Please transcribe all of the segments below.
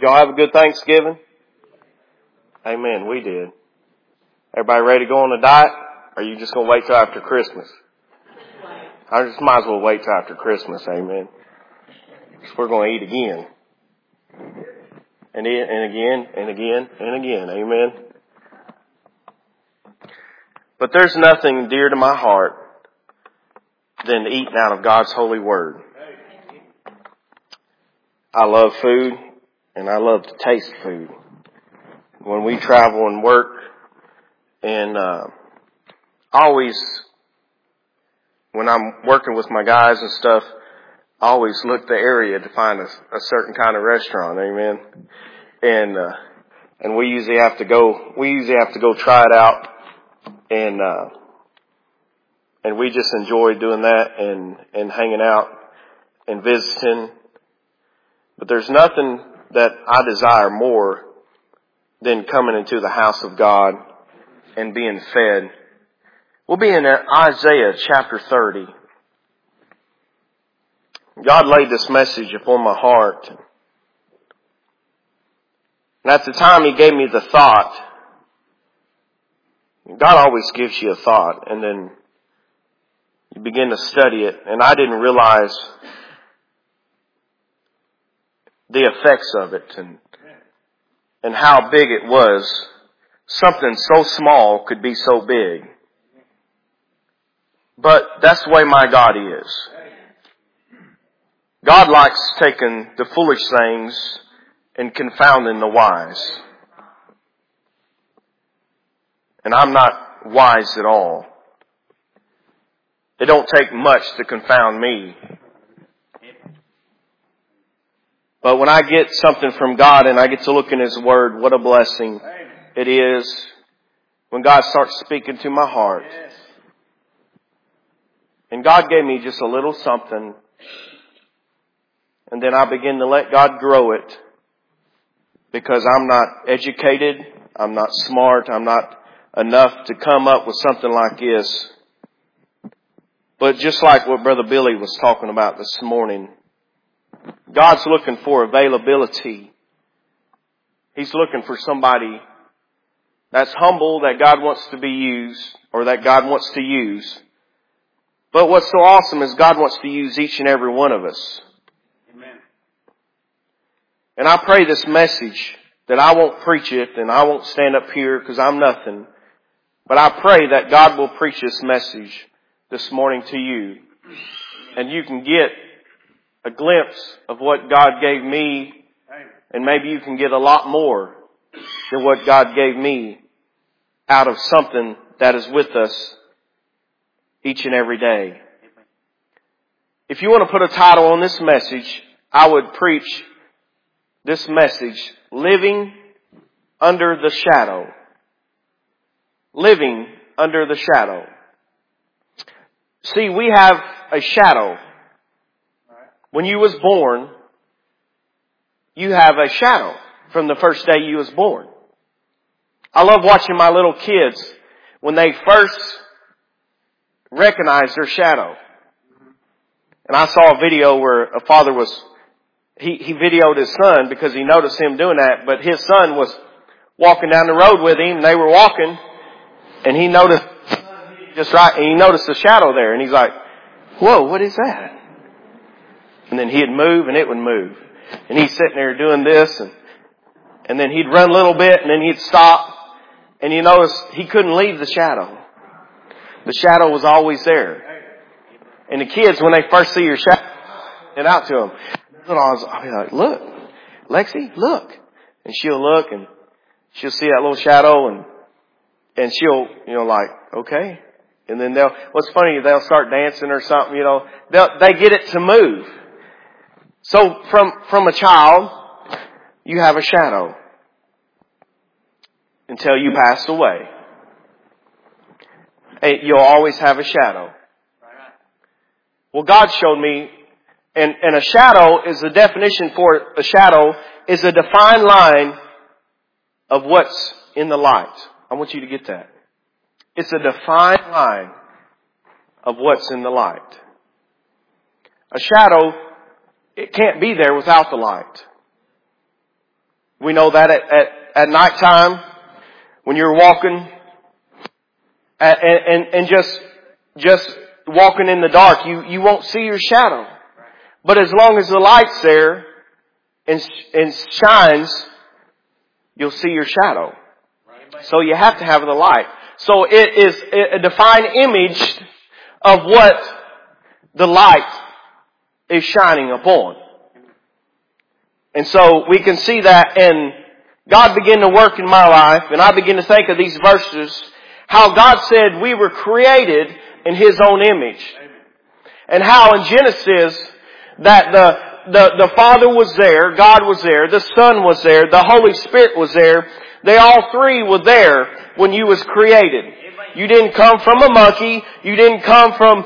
Y'all have a good Thanksgiving? Amen. We did. Everybody ready to go on a diet? Or are you just going to wait till after Christmas? I just might as well wait till after Christmas. Amen. Because we're going to eat again. And again, and again, and again. Amen. But there's nothing dear to my heart than eating out of God's holy word. I love food, and I love to taste food. When we travel and work, and always, when I'm working with my guys and stuff, I always look the area to find a certain kind of restaurant. Amen. And we usually have to go try it out, and we just enjoy doing that and hanging out and visiting. But there's nothing that I desire more than coming into the house of God and being fed. We'll be in Isaiah chapter 30. God laid this message upon my heart. And at the time He gave me the thought. God always gives you a thought, and then you begin to study it. And I didn't realize the effects of it and how big it was. Something so small could be so big. But that's the way my God is. God likes taking the foolish things and confounding the wise. And I'm not wise at all. It don't take much to confound me. But when I get something from God and I get to look in His Word, what a blessing it is when God starts speaking to my heart. And God gave me just a little something. And then I begin to let God grow it. Because I'm not educated. I'm not smart. I'm not enough to come up with something like this. But just like what Brother Billy was talking about this morning, God's looking for availability. He's looking for somebody that's humble, that God wants to be used, or that God wants to use. But what's so awesome is God wants to use each and every one of us. Amen. And I pray this message that I won't preach it and I won't stand up here because I'm nothing. But I pray that God will preach this message this morning to you. And you can get a glimpse of what God gave me. And maybe you can get a lot more than what God gave me out of something that is with us each and every day. If you want to put a title on this message, I would preach this message, Living Under the Shadow. Living under the shadow. See, we have a shadow. When you was born, you have a shadow from the first day you was born. I love watching my little kids when they first recognize their shadow. And I saw a video where a father he videoed his son because he noticed him doing that, but his son was walking down the road with him and they were walking and he noticed he noticed the shadow there and he's like, whoa, what is that? And then he'd move and it would move. And he's sitting there doing this and then he'd run a little bit and then he'd stop and you notice he couldn't leave the shadow. The shadow was always there. And the kids, when they first see your shadow, and out to them, I'll be like, look, Lexi, look. And she'll look and she'll see that little shadow and she'll, like, okay. And then what's funny, they'll start dancing or something, they get it to move. So from a child, you have a shadow until you pass away. You'll always have a shadow. Well, God showed me, and a shadow is the definition for a shadow is a defined line of what's in the light. I want you to get that. It's a defined line of what's in the light. A shadow, it can't be there without the light. We know that at nighttime when you're walking and just walking in the dark, you won't see your shadow. But as long as the light's there and shines, you'll see your shadow. So you have to have the light. So it is a defined image of what the light is shining upon. And so we can see that, and God began to work in my life, and I begin to think of these verses, how God said we were created in His own image. And how in Genesis that the Father was there, God was there, the Son was there, the Holy Spirit was there. They all three were there when you was created. You didn't come from a monkey. You didn't come from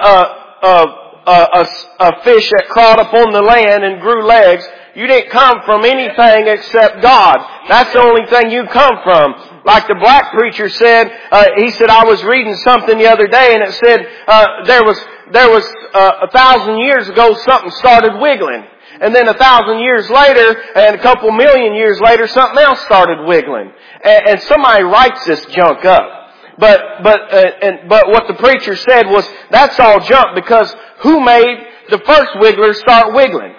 a fish that crawled up on the land and grew legs. You didn't come from anything except God. That's the only thing you come from. Like the black preacher said, he said, I was reading something the other day and it said, there was 1,000 years ago something started wiggling. And then 1,000 years later and a couple million years later something else started wiggling. And somebody writes this junk up. But what the preacher said was, that's all junk because who made the first wiggler start wiggling?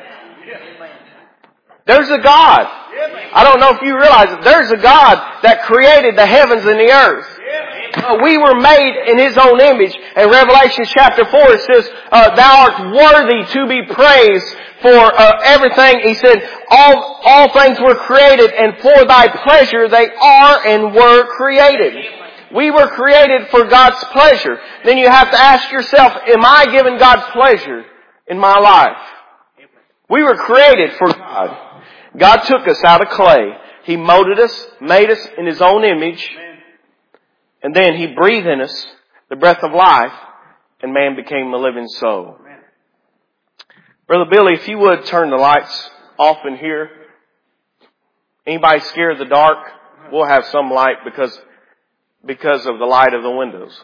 There's a God. I don't know if you realize it. There's a God that created the heavens and the earth. We were made in His own image. In Revelation chapter 4 it says, Thou art worthy to be praised for everything. He said, all things were created and for Thy pleasure they are and were created. We were created for God's pleasure. Then you have to ask yourself, am I giving God pleasure in my life? We were created for God. God took us out of clay. He molded us, made us in His own image. And then He breathed in us the breath of life, and man became a living soul. Brother Billy, if you would turn the lights off in here. Anybody scared of the dark? We'll have some light because of the light of the windows.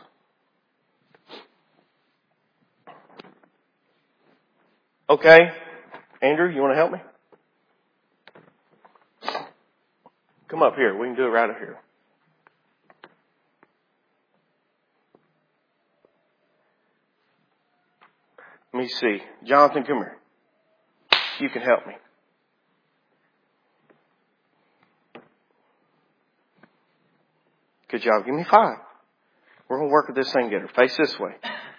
Okay. Andrew, you want to help me? Come up here. We can do it right up here. Let me see. Jonathan, come here. You can help me. Good job. Give me 5. We're going to work with this thing together. Face this way.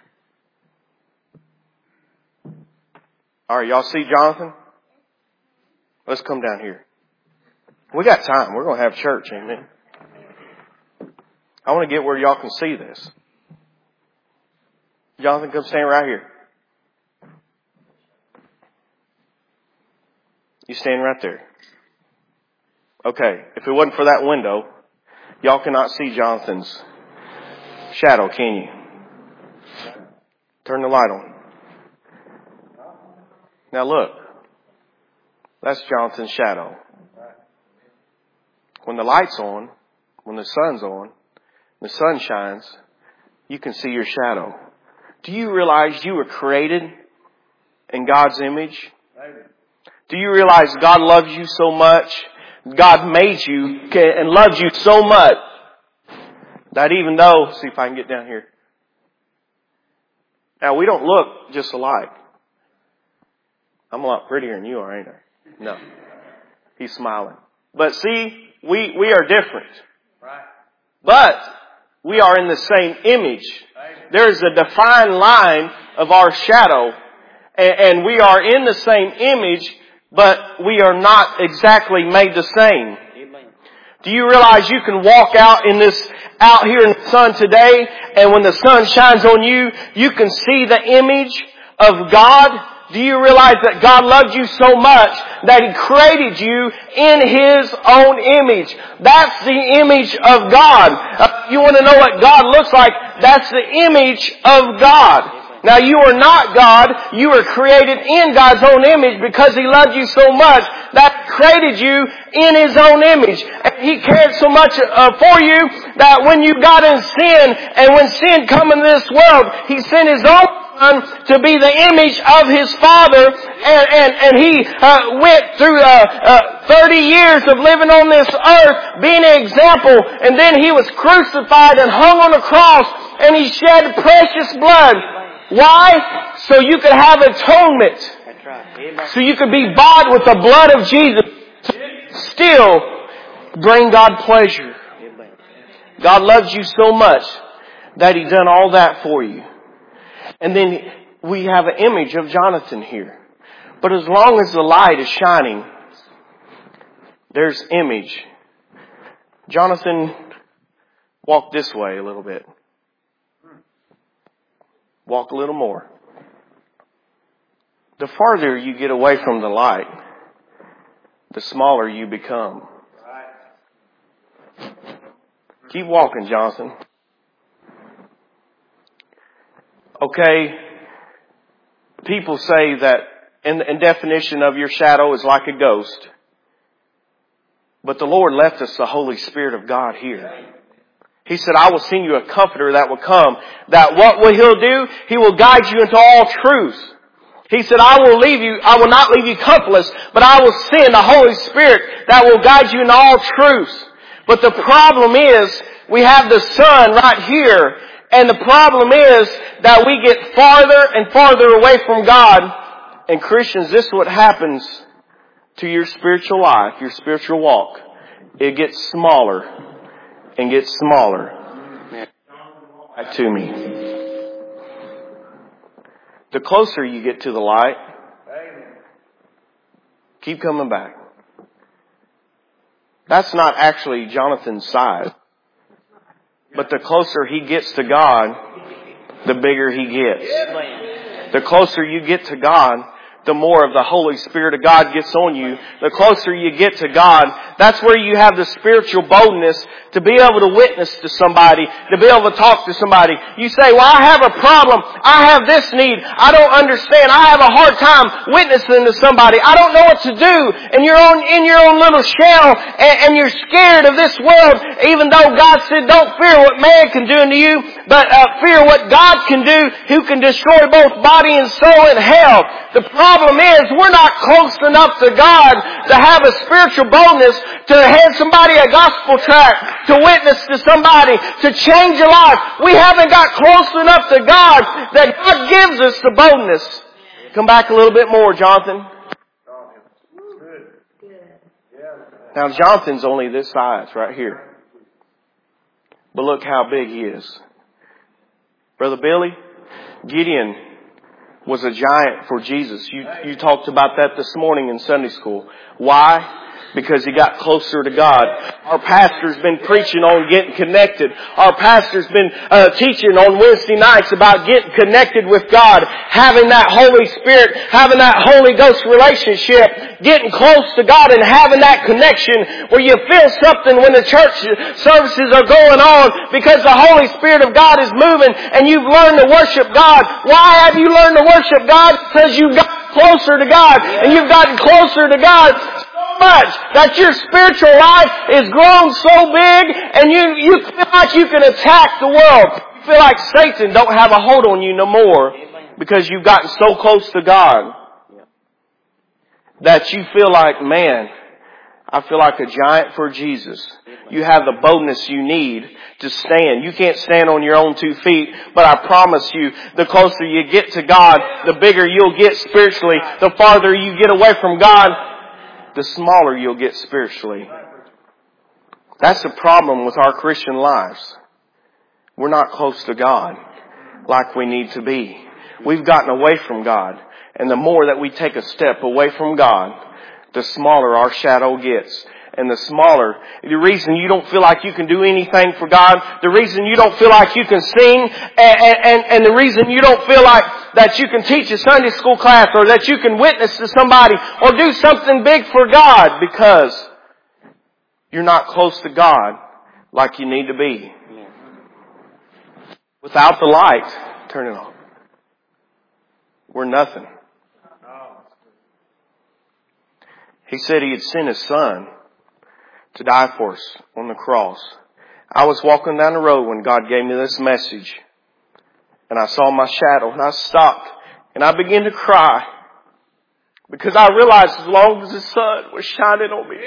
All right, y'all see Jonathan? Let's come down here. We got time. We're going to have church. Amen. I want to get where y'all can see this. Jonathan, come stand right here. You stand right there. Okay. If it wasn't for that window, y'all cannot see Jonathan's shadow, can you? Turn the light on. Now look. That's Jonathan's shadow. When the light's on, when the sun's on, the sun shines, you can see your shadow. Do you realize you were created in God's image? Do you realize God loves you so much? God made you and loves you so much that even though, see if I can get down here. Now we don't look just alike. I'm a lot prettier than you are, ain't I? No. He's smiling. But see, we are different. But we are in the same image. There's a defined line of our shadow. And we are in the same image, but we are not exactly made the same. Do you realize you can walk out here in the sun today, and when the sun shines on you, you can see the image of God? Do you realize that God loved you so much that He created you in His own image? That's the image of God. You want to know what God looks like? That's the image of God. Now you are not God. You were created in God's own image because He loved you so much that He created you in His own image. And He cared so much for you that when you got in sin and when sin come into this world, He sent His own Son to be the image of His Father, and He went through 30 years of living on this earth, being an example, and then He was crucified and hung on a cross, and He shed precious blood. Why? So you could have atonement. That's right. So you could be bought with the blood of Jesus to still bring God pleasure. God loves you so much that He done all that for you. And then we have an image of Jonathan here. But as long as the light is shining, there's image. Jonathan, walk this way a little bit. Walk a little more. The farther you get away from the light, the smaller you become. Keep walking, Jonathan. Okay, people say that in definition of your shadow is like a ghost. But the Lord left us the Holy Spirit of God here. He said, I will send you a comforter that will come. That what will He'll do? He will guide you into all truth. He said, I will not leave you comfortless, but I will send the Holy Spirit that will guide you into all truth. But the problem is, we have the sun right here, and the problem is that we get farther and farther away from God. And Christians, this is what happens to your spiritual life, your spiritual walk. It gets smaller and gets smaller. Back to me. The closer you get to the light, keep coming back. That's not actually Jonathan's size. But the closer he gets to God, the bigger he gets. The closer you get to God, the more of the Holy Spirit of God gets on you. The closer you get to God, that's where you have the spiritual boldness to be able to witness to somebody, to be able to talk to somebody. You say, well, I have a problem. I have this need. I don't understand. I have a hard time witnessing to somebody. I don't know what to do. And you're in your own little shell, and you're scared of this world, even though God said, don't fear what man can do unto you, but fear what God can do, who can destroy both body and soul in hell. The problem is, we're not close enough to God to have a spiritual boldness to hand somebody a gospel tract, to witness to somebody, to change a life. We haven't got close enough to God that God gives us the boldness. Come back a little bit more, Jonathan. Now, Jonathan's only this size right here. But look how big he is. Brother Billy, Gideon was a giant for Jesus. You talked about that this morning in Sunday school. Why? Because he got closer to God. Our pastor's been preaching on getting connected. Our pastor's been teaching on Wednesday nights about getting connected with God, having that Holy Spirit, having that Holy Ghost relationship, getting close to God and having that connection where you feel something when the church services are going on because the Holy Spirit of God is moving and you've learned to worship God. Why have you learned to worship God? Because you've got closer to God, and you've gotten closer to God much that your spiritual life is grown so big, and you feel like you can attack the world. You feel like Satan don't have a hold on you no more because you've gotten so close to God that you feel like, man, I feel like a giant for Jesus. You have the boldness you need to stand. You can't stand on your own 2 feet, but I promise you, the closer you get to God, the bigger you'll get spiritually. The farther you get away from God, the smaller you'll get spiritually. That's the problem with our Christian lives. We're not close to God like we need to be. We've gotten away from God. And the more that we take a step away from God, the smaller our shadow gets. And the smaller, the reason you don't feel like you can do anything for God, the reason you don't feel like you can sing, and the reason you don't feel like that you can teach a Sunday school class or that you can witness to somebody or do something big for God, because you're not close to God like you need to be. Without the light, turn it on. We're nothing. He said He had sent His Son to die for us on the cross. I was walking down the road when God gave me this message. and I saw my shadow, and I stopped, and I began to cry. Because I realized as long as the sun was shining on me,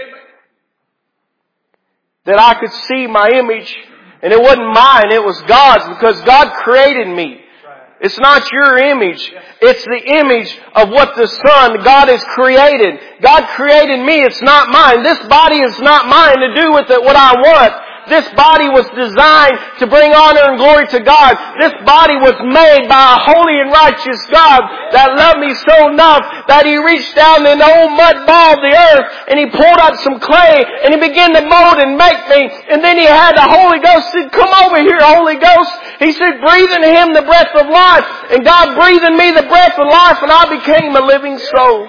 that I could see my image, and it wasn't mine, it was God's, because God created me. It's not your image. It's the image of what the Son, God has created. God created me. It's not mine. This body is not mine to do with it what I want. This body was designed to bring honor and glory to God. This body was made by a holy and righteous God that loved me so enough that He reached down in the old mud ball of the earth and He pulled up some clay and He began to mold and make me. And then He had the Holy Ghost said, come over here, Holy Ghost. He said, breathe in Him the breath of life. And God breathed in me the breath of life and I became a living soul.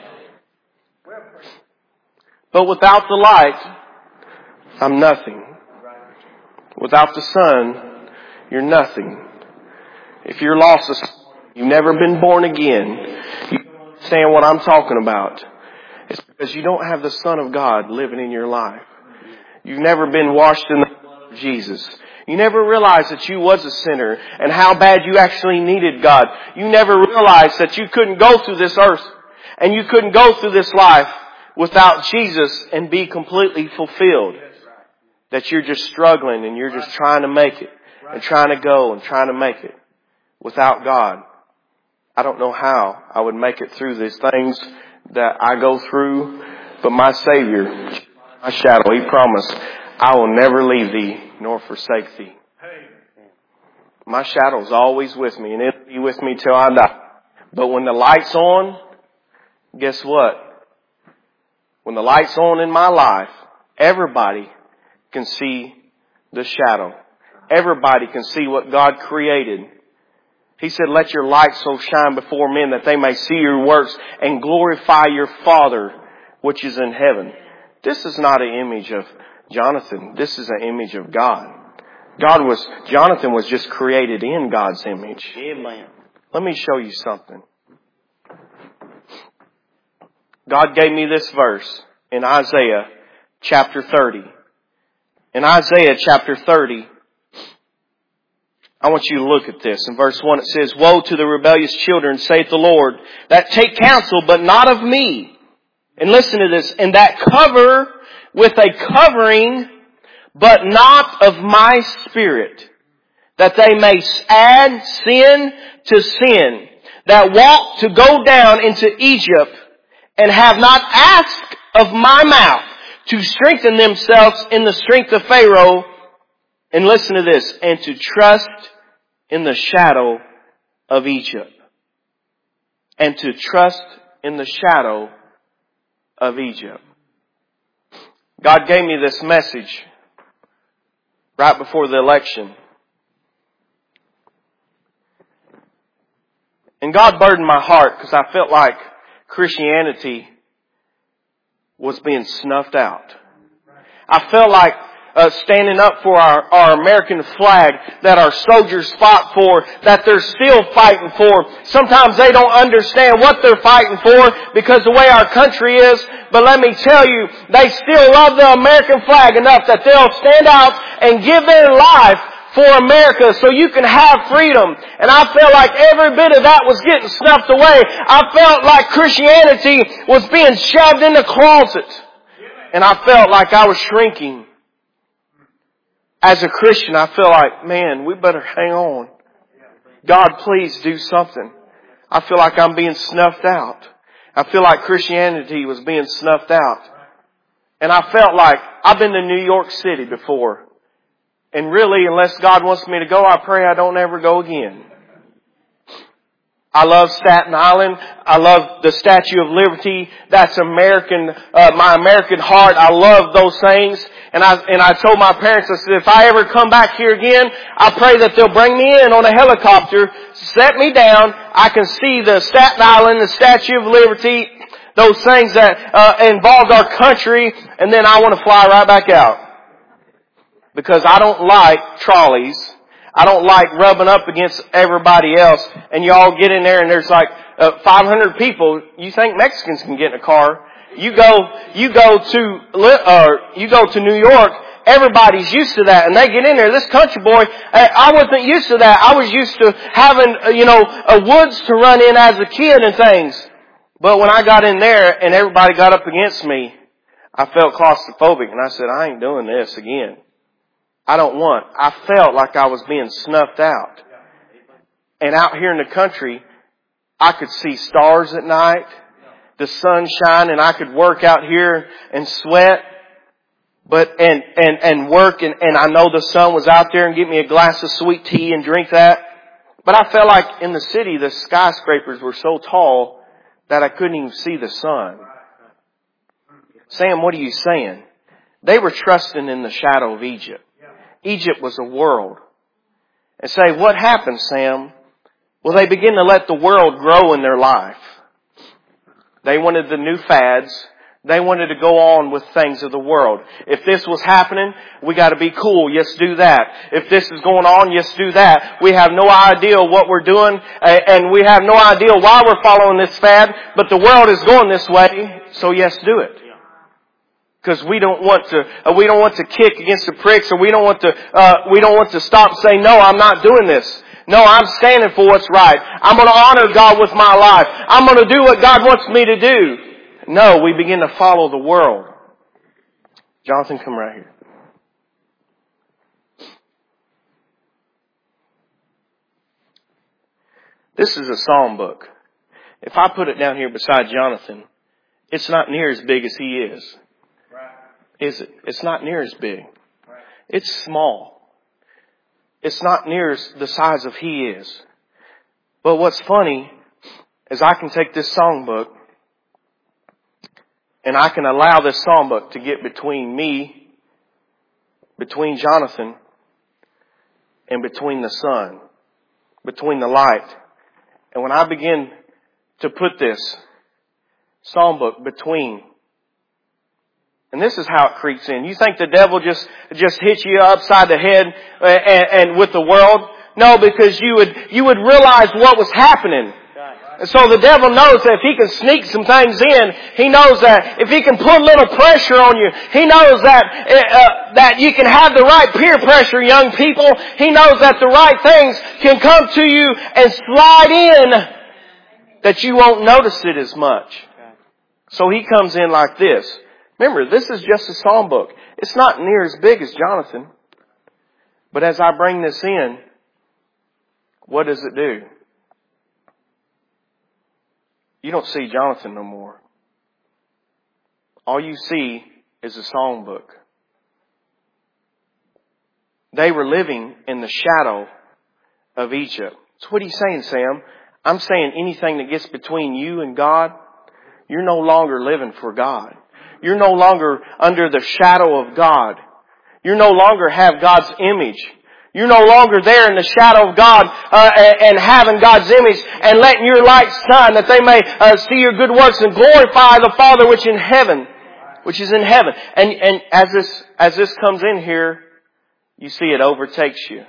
But without the light, I'm nothing. Without the Son, you're nothing. If you're lost, you've never been born again, you don't understand what I'm talking about. It's because you don't have the Son of God living in your life. You've never been washed in the blood of Jesus. You never realized that you was a sinner and how bad you actually needed God. You never realized that you couldn't go through this earth and you couldn't go through this life without Jesus and be completely fulfilled. That you're just struggling and you're just trying to make it and trying to go and trying to make it without God. I don't know how I would make it through these things that I go through, but my Savior, my shadow, He promised, I will never leave thee nor forsake thee. My shadow's always with me and it'll be with me till I die. But when the light's on, guess what? When the light's on in my life, everybody can see the shadow. Everybody can see what God created. He said, let your light so shine before men that they may see your works and glorify your Father which is in heaven. This is not an image of Jonathan. This is an image of God. Jonathan was just created in God's image. Amen. Let me show you something. God gave me this verse in Isaiah chapter 30. In Isaiah chapter 30, I want you to look at this. In verse 1 it says, woe to the rebellious children, saith the Lord, that take counsel, but not of me. And listen to this, and that cover with a covering, but not of my spirit, that they may add sin to sin, that walk to go down into Egypt, and have not asked of my mouth, to strengthen themselves in the strength of Pharaoh, and listen to this, and to trust in the shadow of Egypt. And to trust in the shadow of Egypt. God gave me this message right before the election. And God burdened my heart because I felt like Christianity was being snuffed out. I felt like standing up for our American flag that our soldiers fought for, that they're still fighting for. Sometimes they don't understand what they're fighting for because the way our country is. But let me tell you, they still love the American flag enough that they'll stand out and give their life for America so you can have freedom. And I felt like every bit of that was getting snuffed away. I felt like Christianity was being shoved in the closet. And I felt like I was shrinking. As a Christian, I feel like, man, we better hang on. God, please do something. I feel like I'm being snuffed out. I feel like Christianity was being snuffed out. And I felt like I've been to New York City before. And really, unless God wants me to go, I pray I don't ever go again. I love Staten Island. I love the Statue of Liberty. That's American, my American heart. I love those things. And I told my parents, I said, if I ever come back here again, I pray that they'll bring me in on a helicopter, set me down. I can see the Staten Island, the Statue of Liberty, those things that involved our country, and then I want to fly right back out. Because I don't like trolleys. I don't like rubbing up against everybody else. And you all get in there and there's like 500 people. You think Mexicans can get in a car? You go to New York everybody's used to that, and they get in there. This country boy, I wasn't used to that. I was used to having, woods to run in as a kid and things. But when I got in there and everybody got up against me, I felt claustrophobic, and I said, I ain't doing this again. I felt like I was being snuffed out. And out here in the country, I could see stars at night, the sun shine, and I could work out here and sweat, and work, and I know the sun was out there and get me a glass of sweet tea and drink that. But I felt like in the city, the skyscrapers were so tall that I couldn't even see the sun. Sam, what are you saying? They were trusting in the shadow of Egypt. Egypt was a world. And say, what happened, Sam? Well, they begin to let the world grow in their life. They wanted the new fads. They wanted to go on with things of the world. If this was happening, we got to be cool. Yes, do that. If this is going on, yes, do that. We have no idea what we're doing, and we have no idea why we're following this fad, but the world is going this way, so yes, do it. Because we don't want to kick against the pricks, or we don't want to stop and say, no, I'm not doing this. No, I'm standing for what's right. I'm going to honor God with my life. I'm going to do what God wants me to do. No, we begin to follow the world. Jonathan, come right here. This is a psalm book. If I put it down here beside Jonathan, it's not near as big as he is. Is it? It's not near as big. It's small. It's not near the size of he is. But what's funny is I can take this songbook and I can allow this songbook to get between me, between Jonathan, and between the sun, between the light. And when I begin to put this songbook between, and this is how it creeps in. You think the devil just hits you upside the head and with the world? No, because you would realize what was happening. And so the devil knows that if he can sneak some things in, he knows that if he can put a little pressure on you, he knows that you can have the right peer pressure, young people. He knows that the right things can come to you and slide in that you won't notice it as much. So he comes in like this. Remember, this is just a psalm book. It's not near as big as Jonathan. But as I bring this in, what does it do? You don't see Jonathan no more. All you see is a song book. They were living in the shadow of Egypt. So what are you saying, Sam? I'm saying anything that gets between you and God, you're no longer living for God. You're no longer under the shadow of God. You no longer have God's image. You're no longer there in the shadow of God and having God's image and letting your light shine that they may see your good works and glorify the Father which is in heaven. And as this comes in here, you see it overtakes you.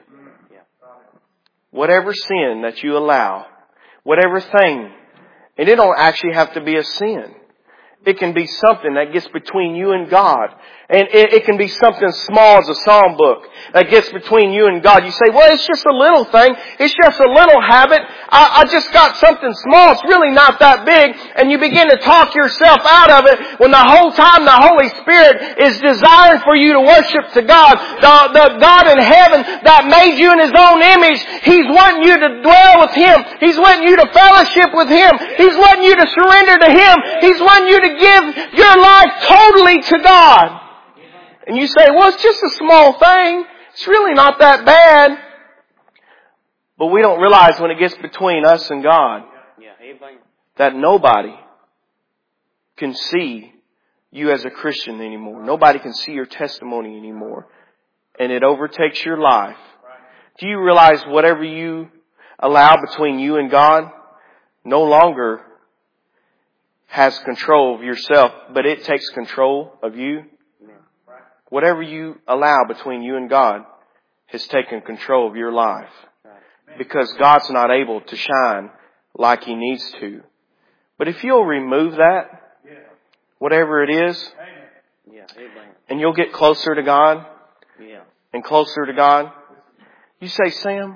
Whatever sin that you allow, whatever thing, and it don't actually have to be a sin. It can be something that gets between you and God. And it can be something small as a psalm book that gets between you and God. You say, well, it's just a little thing. It's just a little habit. I just got something small. It's really not that big. And you begin to talk yourself out of it when the whole time the Holy Spirit is desiring for you to worship to God. The God in heaven that made you in His own image, He's wanting you to dwell with Him. He's wanting you to fellowship with Him. He's wanting you to surrender to Him. He's wanting you to give your life totally to God. And you say, well, it's just a small thing. It's really not that bad. But we don't realize when it gets between us and God that nobody can see you as a Christian anymore. Nobody can see your testimony anymore. And it overtakes your life. Do you realize whatever you allow between you and God no longer has control of yourself, but it takes control of you? Whatever you allow between you and God has taken control of your life. Because God's not able to shine like He needs to. But if you'll remove that, whatever it is, and you'll get closer to God, and closer to God? You say, Sam,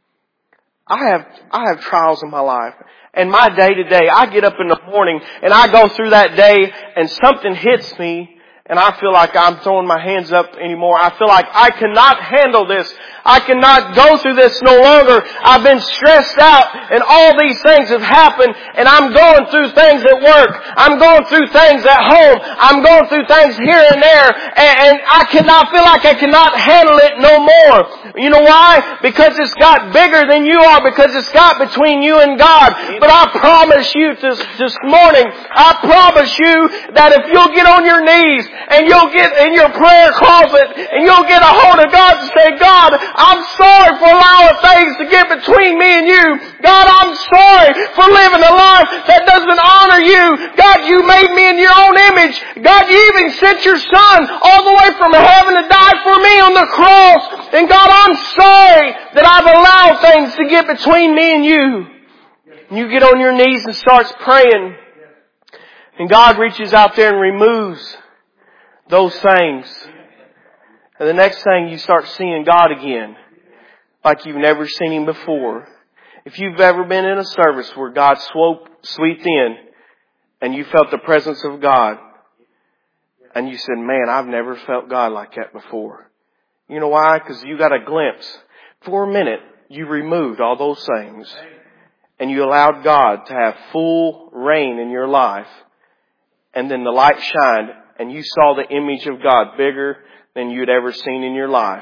I have trials in my life. And my day to day, I get up in the morning and I go through that day and something hits me and I feel like I'm throwing my hands up anymore. I feel like I cannot handle this. I cannot go through this no longer. I've been stressed out and all these things have happened and I'm going through things at work. I'm going through things at home. I'm going through things here and there and I cannot feel like I cannot handle it no more. You know why? Because it's got bigger than you are, because it's got between you and God. But I promise you this morning, I promise you that if you'll get on your knees and you'll get in your prayer closet and you'll get a hold of God and say, God, I'm sorry for allowing things to get between me and you. God, I'm sorry for living a life that doesn't honor you. God, you made me in your own image. God, you even sent your Son all the way from heaven to die for me on the cross. And God, I'm sorry that I've allowed things to get between me and you. And you get on your knees and starts praying. And God reaches out there and removes those things. And the next thing, you start seeing God again like you've never seen Him before. If you've ever been in a service where God swept in and you felt the presence of God and you said, man, I've never felt God like that before. You know why? Because you got a glimpse. For a minute, you removed all those things and you allowed God to have full reign in your life. And then the light shined and you saw the image of God bigger than you'd ever seen in your life.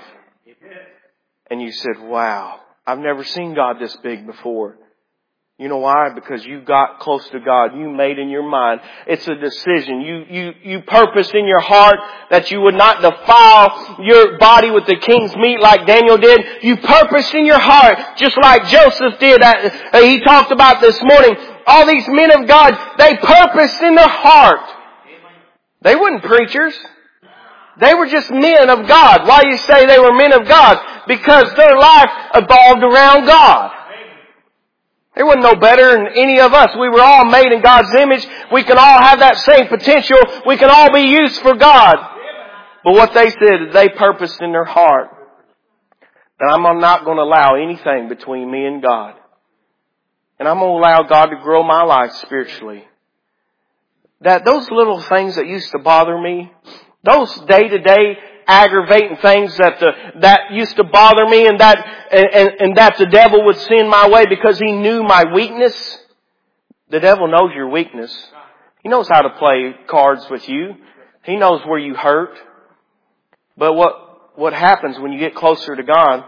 And you said, wow, I've never seen God this big before. You know why? Because you got close to God. You made in your mind. It's a decision. You purposed in your heart that you would not defile your body with the king's meat like Daniel did. You purposed in your heart, just like Joseph did. He talked about this morning. All these men of God, they purposed in their heart. They weren't preachers. They were just men of God. Why do you say they were men of God? Because their life evolved around God. They weren't no better than any of us. We were all made in God's image. We can all have that same potential. We can all be used for God. But what they said, they purposed in their heart that I'm not going to allow anything between me and God. And I'm going to allow God to grow my life spiritually. That those little things that used to bother me, those day-to-day aggravating things that used to bother me and that the devil would send my way because he knew my weakness. The devil knows your weakness. He knows how to play cards with you. He knows where you hurt. But what happens when you get closer to God,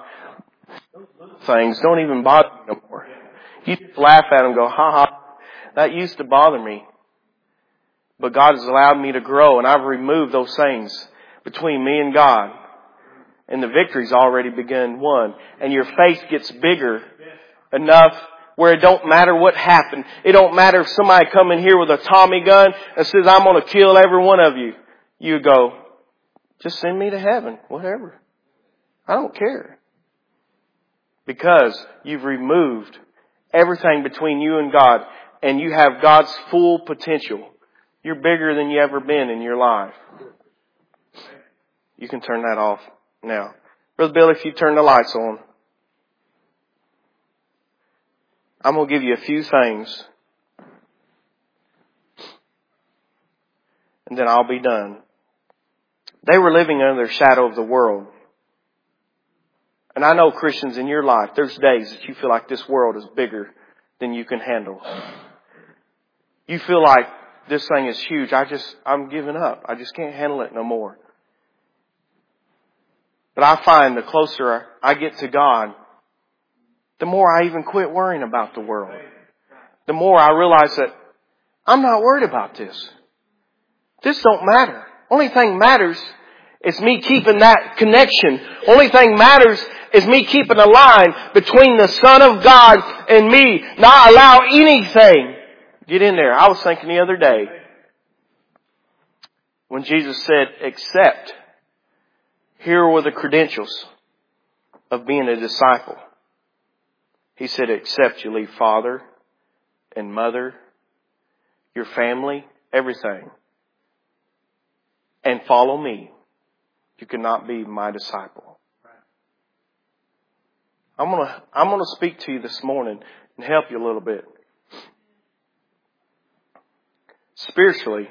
things don't even bother you no more. You just laugh at them and go, ha ha, that used to bother me. But God has allowed me to grow and I've removed those things between me and God. And the victory's already begun won. And your faith gets bigger enough where it don't matter what happened. It don't matter if somebody come in here with a Tommy gun and says, I'm going to kill every one of you. You go, just send me to heaven, whatever. I don't care. Because you've removed everything between you and God and you have God's full potential. You're bigger than you ever been in your life. You can turn that off now. Brother Bill, if you turn the lights on, I'm going to give you a few things. And then I'll be done. They were living under the shadow of the world. And I know Christians in your life, there's days that you feel like this world is bigger than you can handle. You feel like this thing is huge. I'm giving up. I just can't handle it no more. But I find the closer I get to God, the more I even quit worrying about the world. The more I realize that I'm not worried about this. This don't matter. Only thing matters is me keeping that connection. Only thing matters is me keeping a line between the Son of God and me. Not allow anything get in there. I was thinking the other day when Jesus said, "Accept." Here were the credentials of being a disciple. He said, "Except you leave father and mother, your family, everything, and follow me." you cannot be my disciple. I'm gonna speak to you this morning and help you a little bit. Spiritually,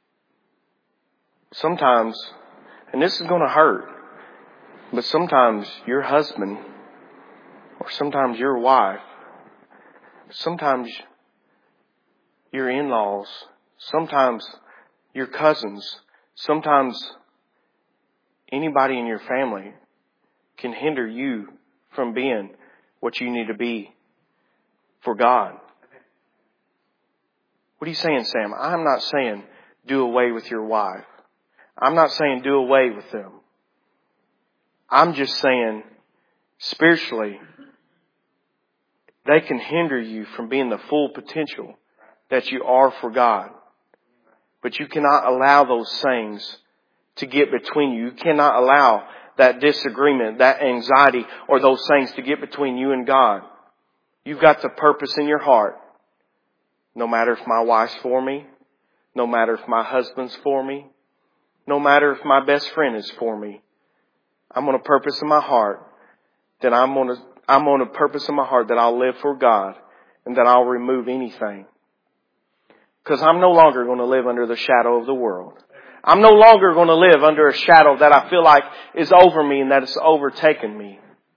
sometimes, and this is going to hurt, but sometimes your husband, or sometimes your wife, sometimes your in-laws, sometimes your cousins, sometimes anybody in your family can hinder you from being what you need to be for God. What are you saying, Sam? I'm not saying do away with your wife. I'm not saying do away with them. I'm just saying spiritually, they can hinder you from being the full potential that you are for God. But you cannot allow those things to get between you. You cannot allow that disagreement, that anxiety, or those things to get between you and God. You've got the purpose in your heart. No matter if my wife's for me, no matter if my husband's for me, no matter if my best friend is for me, I'm going to purpose in my heart that I'm going to purpose in my heart that I'll live for God and that I'll remove anything. Because I'm no longer going to live under the shadow of the world. I'm no longer going to live under a shadow that I feel like is over me and that it's overtaken me.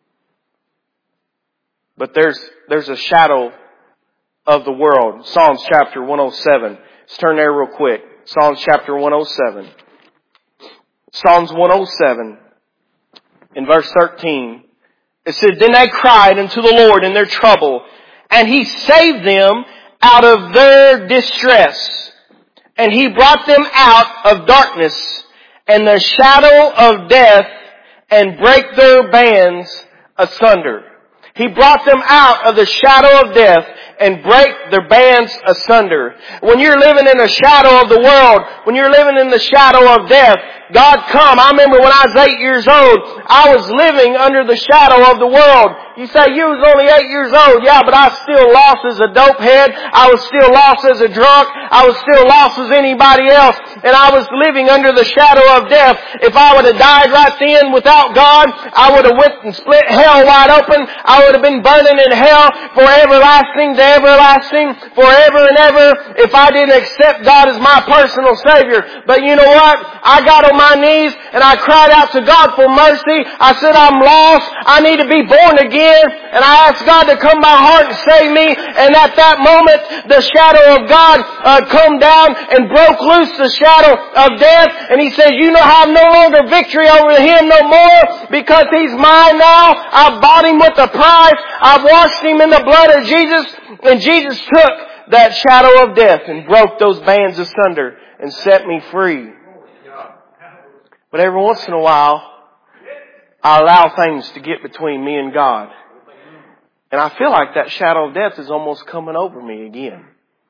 But there's a shadow of the world. Psalms chapter 107. Let's turn there real quick. Psalms chapter 107. Psalms 107 in verse 13. It says, Then they cried unto the Lord in their trouble, and He saved them out of their distress. And He brought them out of darkness and the shadow of death, and brake their bands asunder. He brought them out of the shadow of death and break their bands asunder. When you're living in the shadow of the world, when you're living in the shadow of death, God come. I remember when I was 8 years old, I was living under the shadow of the world. You say, you was only 8 years old. Yeah, but I was still lost as a dope head. I was still lost as a drunk. I was still lost as anybody else. And I was living under the shadow of death. If I would have died right then without God, I would have went and split hell wide open. I would have been burning in hell for everlasting to everlasting, forever and ever, if I didn't accept God as my personal Savior. But you know what? I got on my knees and I cried out to God for mercy. I said, I'm lost. I need to be born again. And I asked God to come my heart and save me. And at that moment, the shadow of God come down and broke loose the shadow of death. And He says, you know, have no longer victory over him no more, because he's mine now. I've bought him with a price. I've washed him in the blood of Jesus. And Jesus took that shadow of death and broke those bands asunder and set me free. But every once in a while, I allow things to get between me and God. And I feel like that shadow of death is almost coming over me again.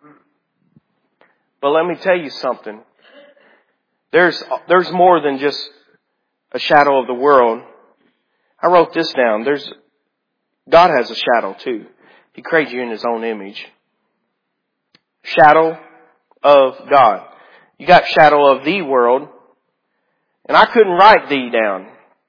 But let me tell you something. There's more than just a shadow of the world. I wrote this down. God has a shadow too. He created you in His own image. Shadow of God. You got shadow of the world. And I couldn't write thee down.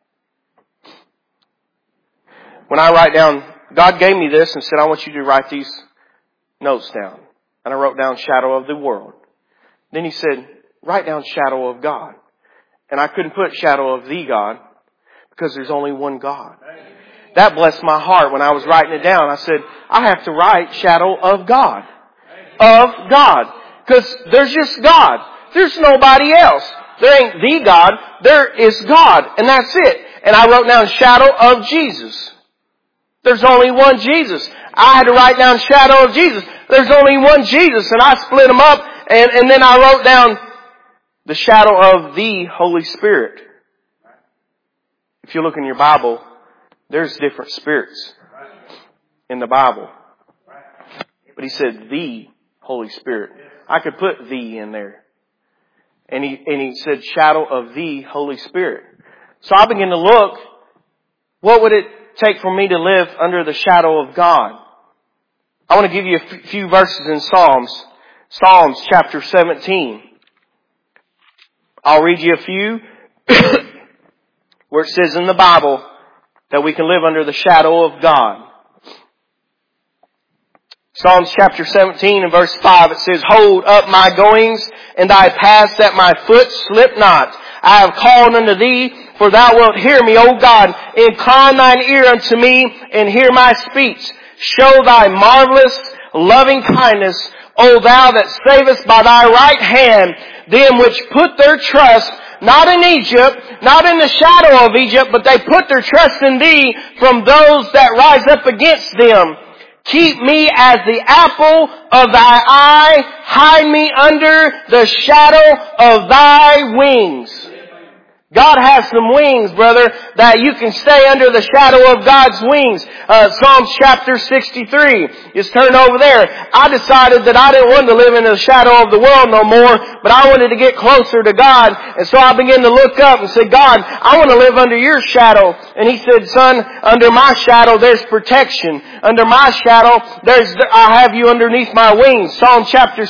When I write down, God gave me this and said, I want you to write these notes down. And I wrote down shadow of the world. Then He said, write down shadow of God. And I couldn't put shadow of the God because there's only one God. That blessed my heart when I was writing it down. I said, I have to write shadow of God. Of God. Because there's just God. There's nobody else. There ain't the God. There is God. And that's it. And I wrote down shadow of Jesus. There's only one Jesus. I had to write down shadow of Jesus. There's only one Jesus. And I split them up. And then I wrote down the shadow of the Holy Spirit. If you look in your Bible, there's different spirits in the Bible. But He said the Holy Spirit. I could put the in there. And he said shadow of the Holy Spirit. So I began to look, what would it take for me to live under the shadow of God? I want to give you a few verses in Psalms. Psalms chapter 17. I'll read you a few. where it says in the Bible that we can live under the shadow of God. Psalms chapter 17 and verse 5, it says, Hold up my goings and thy paths, that my foot slip not. I have called unto thee, for thou wilt hear me, O God. Incline thine ear unto me, and hear my speech. Show thy marvelous loving kindness, O thou that savest by thy right hand them which put their trust not in Egypt, not in the shadow of Egypt, but they put their trust in thee from those that rise up against them. Keep me as the apple of thy eye. Hide me under the shadow of thy wings. God has some wings, brother, that you can stay under the shadow of God's wings. Psalms chapter 63. Just turn over there. I decided that I didn't want to live in the shadow of the world no more, but I wanted to get closer to God. And so I began to look up and say, God, I want to live under your shadow. And He said, son, under my shadow there's protection. Under my shadow I have you underneath my wings. Psalm chapter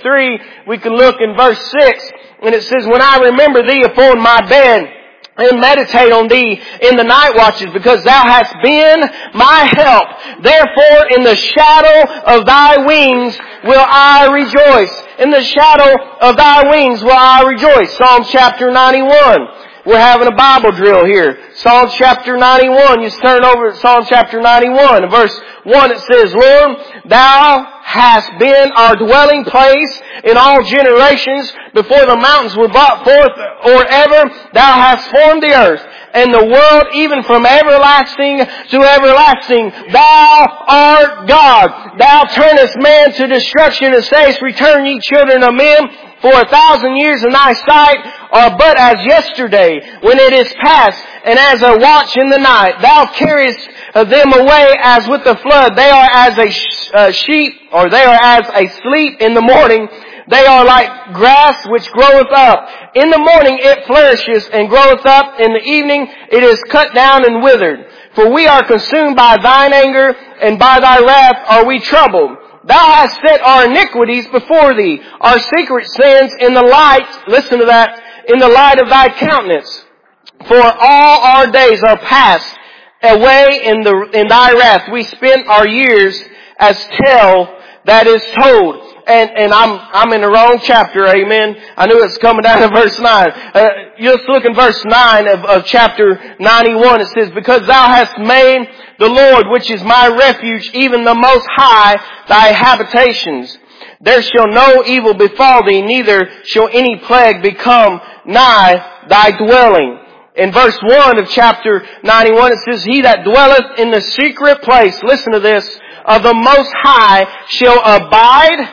63, we can look in verse 6. And it says, When I remember thee upon my bed, and meditate on thee in the night watches, because thou hast been my help. Therefore in the shadow of thy wings will I rejoice. In the shadow of thy wings will I rejoice. Psalm chapter 91. We're having a Bible drill here. Psalm chapter 91. You turn over to Psalm chapter 91. In verse 1 it says, Lord, thou hast been our dwelling place in all generations. Before the mountains were brought forth or ever, thou hast formed the earth and the world, even from everlasting to everlasting. Thou art God. Thou turnest man to destruction and sayest, Return ye children of men. For 1,000 years in thy sight are but as yesterday, when it is past, and as a watch in the night. Thou carriest them away as with the flood. They are as a sheep, or they are as a sleep in the morning. They are like grass which groweth up. In the morning it flourishes and groweth up. In the evening it is cut down and withered. For we are consumed by thine anger, and by thy wrath are we troubled. Thou hast set our iniquities before thee, our secret sins in the light, listen to that, in the light of thy countenance. For all our days are passed away in thy wrath. We spent our years as tale that is told. And I'm in the wrong chapter, amen. I knew it was coming down to verse 9. Just look in verse 9 of chapter 91. It says, Because thou hast made the Lord, which is my refuge, even the Most High, thy habitations. There shall no evil befall thee, neither shall any plague become nigh thy dwelling. In verse 1 of chapter 91, it says, He that dwelleth in the secret place, listen to this, of the Most High shall abide.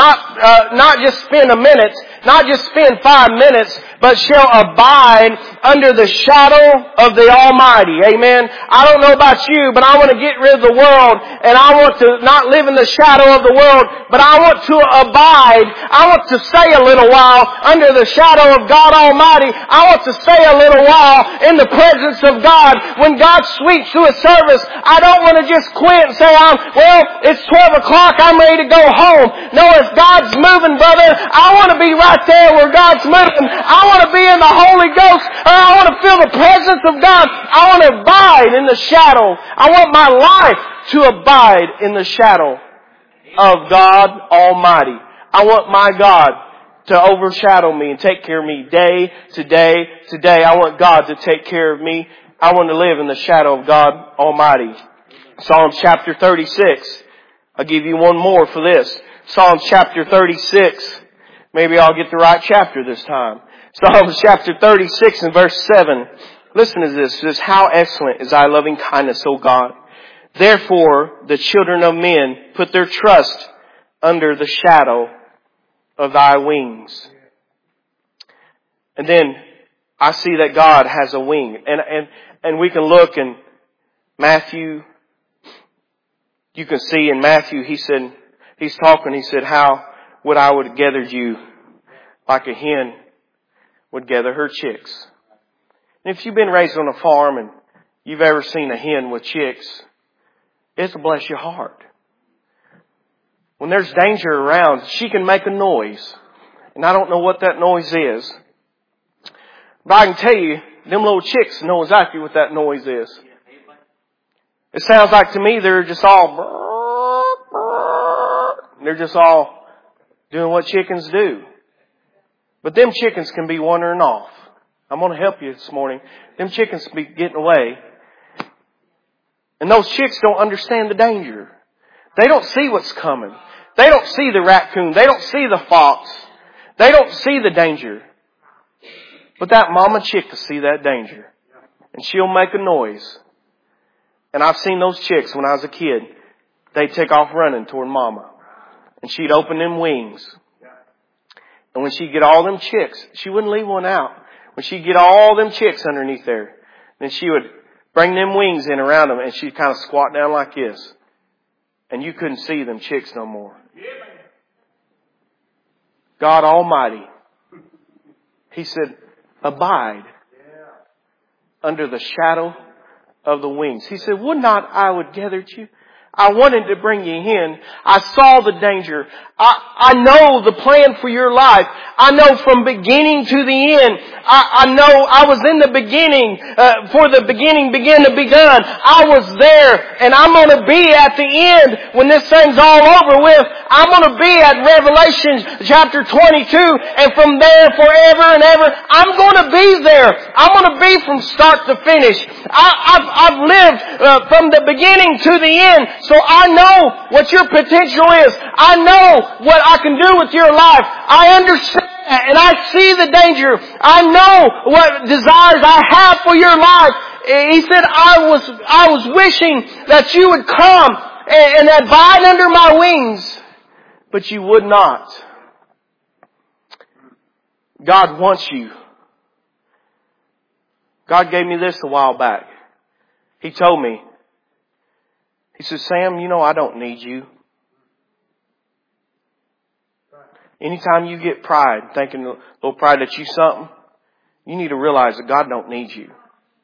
Not just spend a minute, not just spend 5 minutes, but shall abide under the shadow of the Almighty. Amen. I don't know about you, but I want to get rid of the world, and I want to not live in the shadow of the world, but I want to abide. I want to stay a little while under the shadow of God Almighty. I want to stay a little while in the presence of God. When God sweeps to a service, I don't want to just quit and say, it's 12 o'clock, I'm ready to go home. No, if God's moving, brother, I want to be right there where God's moving. I want to be in the Holy Ghost. I want to feel the presence of God. I want to abide in the shadow. I want my life to abide in the shadow of God Almighty. I want my God to overshadow me and take care of me day to day to day. I want God to take care of me. I want to live in the shadow of God Almighty. Psalms chapter 36. I'll give you one more for this. Psalms chapter 36. Maybe I'll get the right chapter this time. Psalms chapter 36 and verse 7. Listen to this. It says, How excellent is thy loving kindness, O God. Therefore, the children of men put their trust under the shadow of thy wings. And then I see that God has a wing. And we can look in Matthew. You can see in Matthew, he said, he's talking, he said, how would I have gathered you like a hen would gather her chicks. And if you've been raised on a farm and you've ever seen a hen with chicks, it'll bless your heart. When there's danger around, she can make a noise. And I don't know what that noise is. But I can tell you, them little chicks know exactly what that noise is. It sounds like to me they're just all, they're just all doing what chickens do. But them chickens can be wandering off. I'm going to help you this morning. Them chickens be getting away. And those chicks don't understand the danger. They don't see what's coming. They don't see the raccoon. They don't see the fox. They don't see the danger. But that mama chick will see that danger. And she'll make a noise. And I've seen those chicks when I was a kid. They'd take off running toward mama. And she'd open them wings. And when she'd get all them chicks, she wouldn't leave one out. When she'd get all them chicks underneath there, then she would bring them wings in around them and she'd kind of squat down like this. And you couldn't see them chicks no more. God Almighty, He said, abide under the shadow of the wings. He said, would not I would gather you? I wanted to bring you in. I saw the danger. I know the plan for your life. I know from beginning to the end. I know I was in the beginning, for the beginning began to be done. I was there, and I'm going to be at the end when this thing's all over with. I'm going to be at Revelation chapter 22, and from there forever and ever, I'm going to be there. I'm going to be from start to finish. I've lived from the beginning to the end. So I know what your potential is. I know what I can do with your life. I understand and I see the danger. I know what desires I have for your life. He said, I was wishing that you would come and abide under my wings, but you would not. God wants you. God gave me this a while back. He told me, He says, Sam, you know I don't need you. Anytime you get pride, thinking a little pride that you something, you need to realize that God don't need you.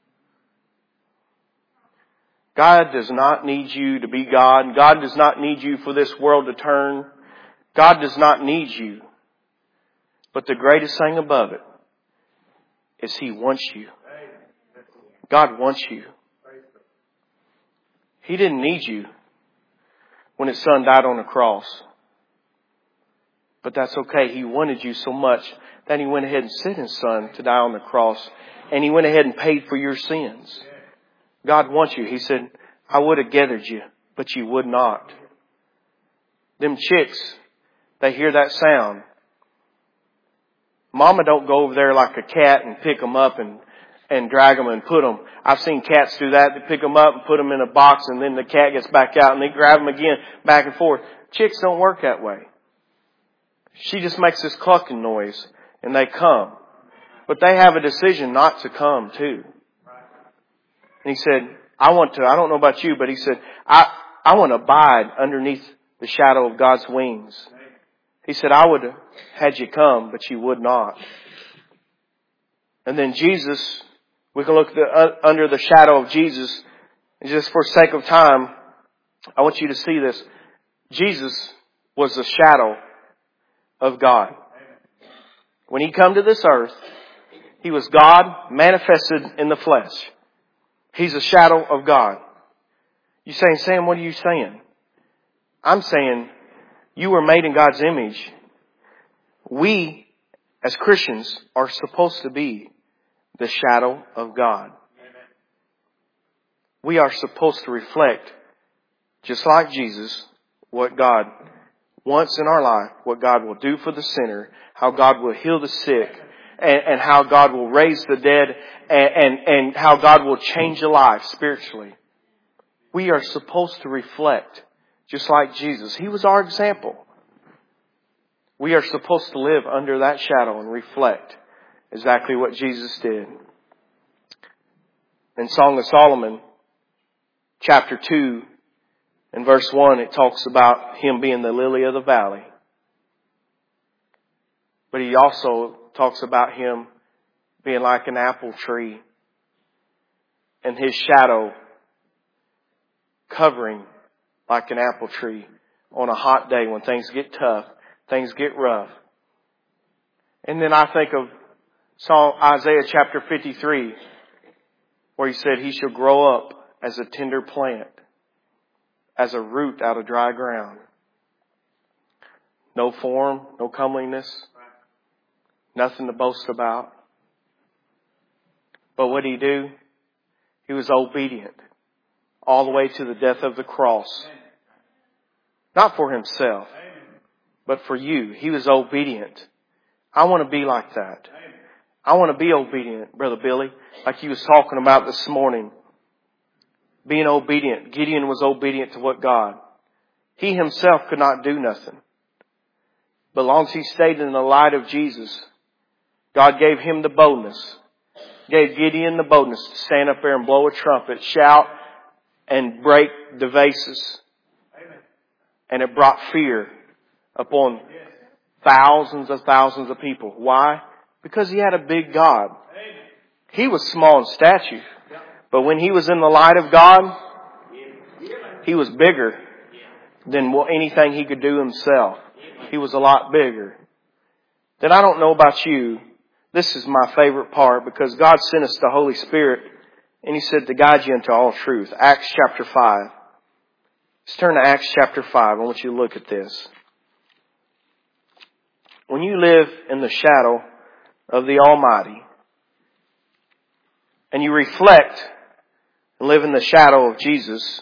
God does not need you to be God. God does not need you for this world to turn. God does not need you. But the greatest thing above it is He wants you. God wants you. He didn't need you when His Son died on the cross. But that's okay. He wanted you so much that He went ahead and sent His Son to die on the cross. And He went ahead and paid for your sins. God wants you. He said, I would have gathered you, but you would not. Them chicks, they hear that sound. Mama don't go over there like a cat and pick them up and drag them and put them. I've seen cats do that. They pick them up and put them in a box, and then the cat gets back out and they grab them again, back and forth. Chicks don't work that way. She just makes this clucking noise and they come. But they have a decision not to come too. And He said, I don't know about you, but He said, I want to abide underneath the shadow of God's wings. He said, I would have had you come, but you would not. And then Jesus, we can look under the shadow of Jesus. And just for sake of time, I want you to see this. Jesus was the shadow of God. When He come to this earth, He was God manifested in the flesh. He's a shadow of God. You saying, Sam, what are you saying? I'm saying you were made in God's image. We, as Christians, are supposed to be the shadow of God. We are supposed to reflect, just like Jesus, what God wants in our life, what God will do for the sinner, how God will heal the sick, and how God will raise the dead, and how God will change a life spiritually. We are supposed to reflect just like Jesus. He was our example. We are supposed to live under that shadow and reflect exactly what Jesus did. In Song of Solomon, chapter 2, in verse 1, it talks about Him being the lily of the valley. But He also talks about Him being like an apple tree and His shadow covering like an apple tree on a hot day when things get tough, things get rough. And then I think of Saw Isaiah chapter 53, where he said he shall grow up as a tender plant, as a root out of dry ground. No form, no comeliness, nothing to boast about. But what did he do? He was obedient all the way to the death of the cross. Not for himself, but for you. He was obedient. I want to be like that. I want to be obedient, Brother Billy, like he was talking about this morning. Being obedient. Gideon was obedient to what God. He himself could not do nothing. But as long as he stayed in the light of Jesus, God gave him the boldness. Gave Gideon the boldness to stand up there and blow a trumpet, shout, and break the vases. And it brought fear upon thousands of people. Why? Because he had a big God. He was small in stature. But when he was in the light of God, he was bigger than anything he could do himself. He was a lot bigger. Then I don't know about you. This is my favorite part because God sent us the Holy Spirit and He said to guide you into all truth. Acts chapter 5. Let's turn to Acts chapter 5. I want you to look at this. When you live in the shadow of the Almighty and you reflect and live in the shadow of Jesus,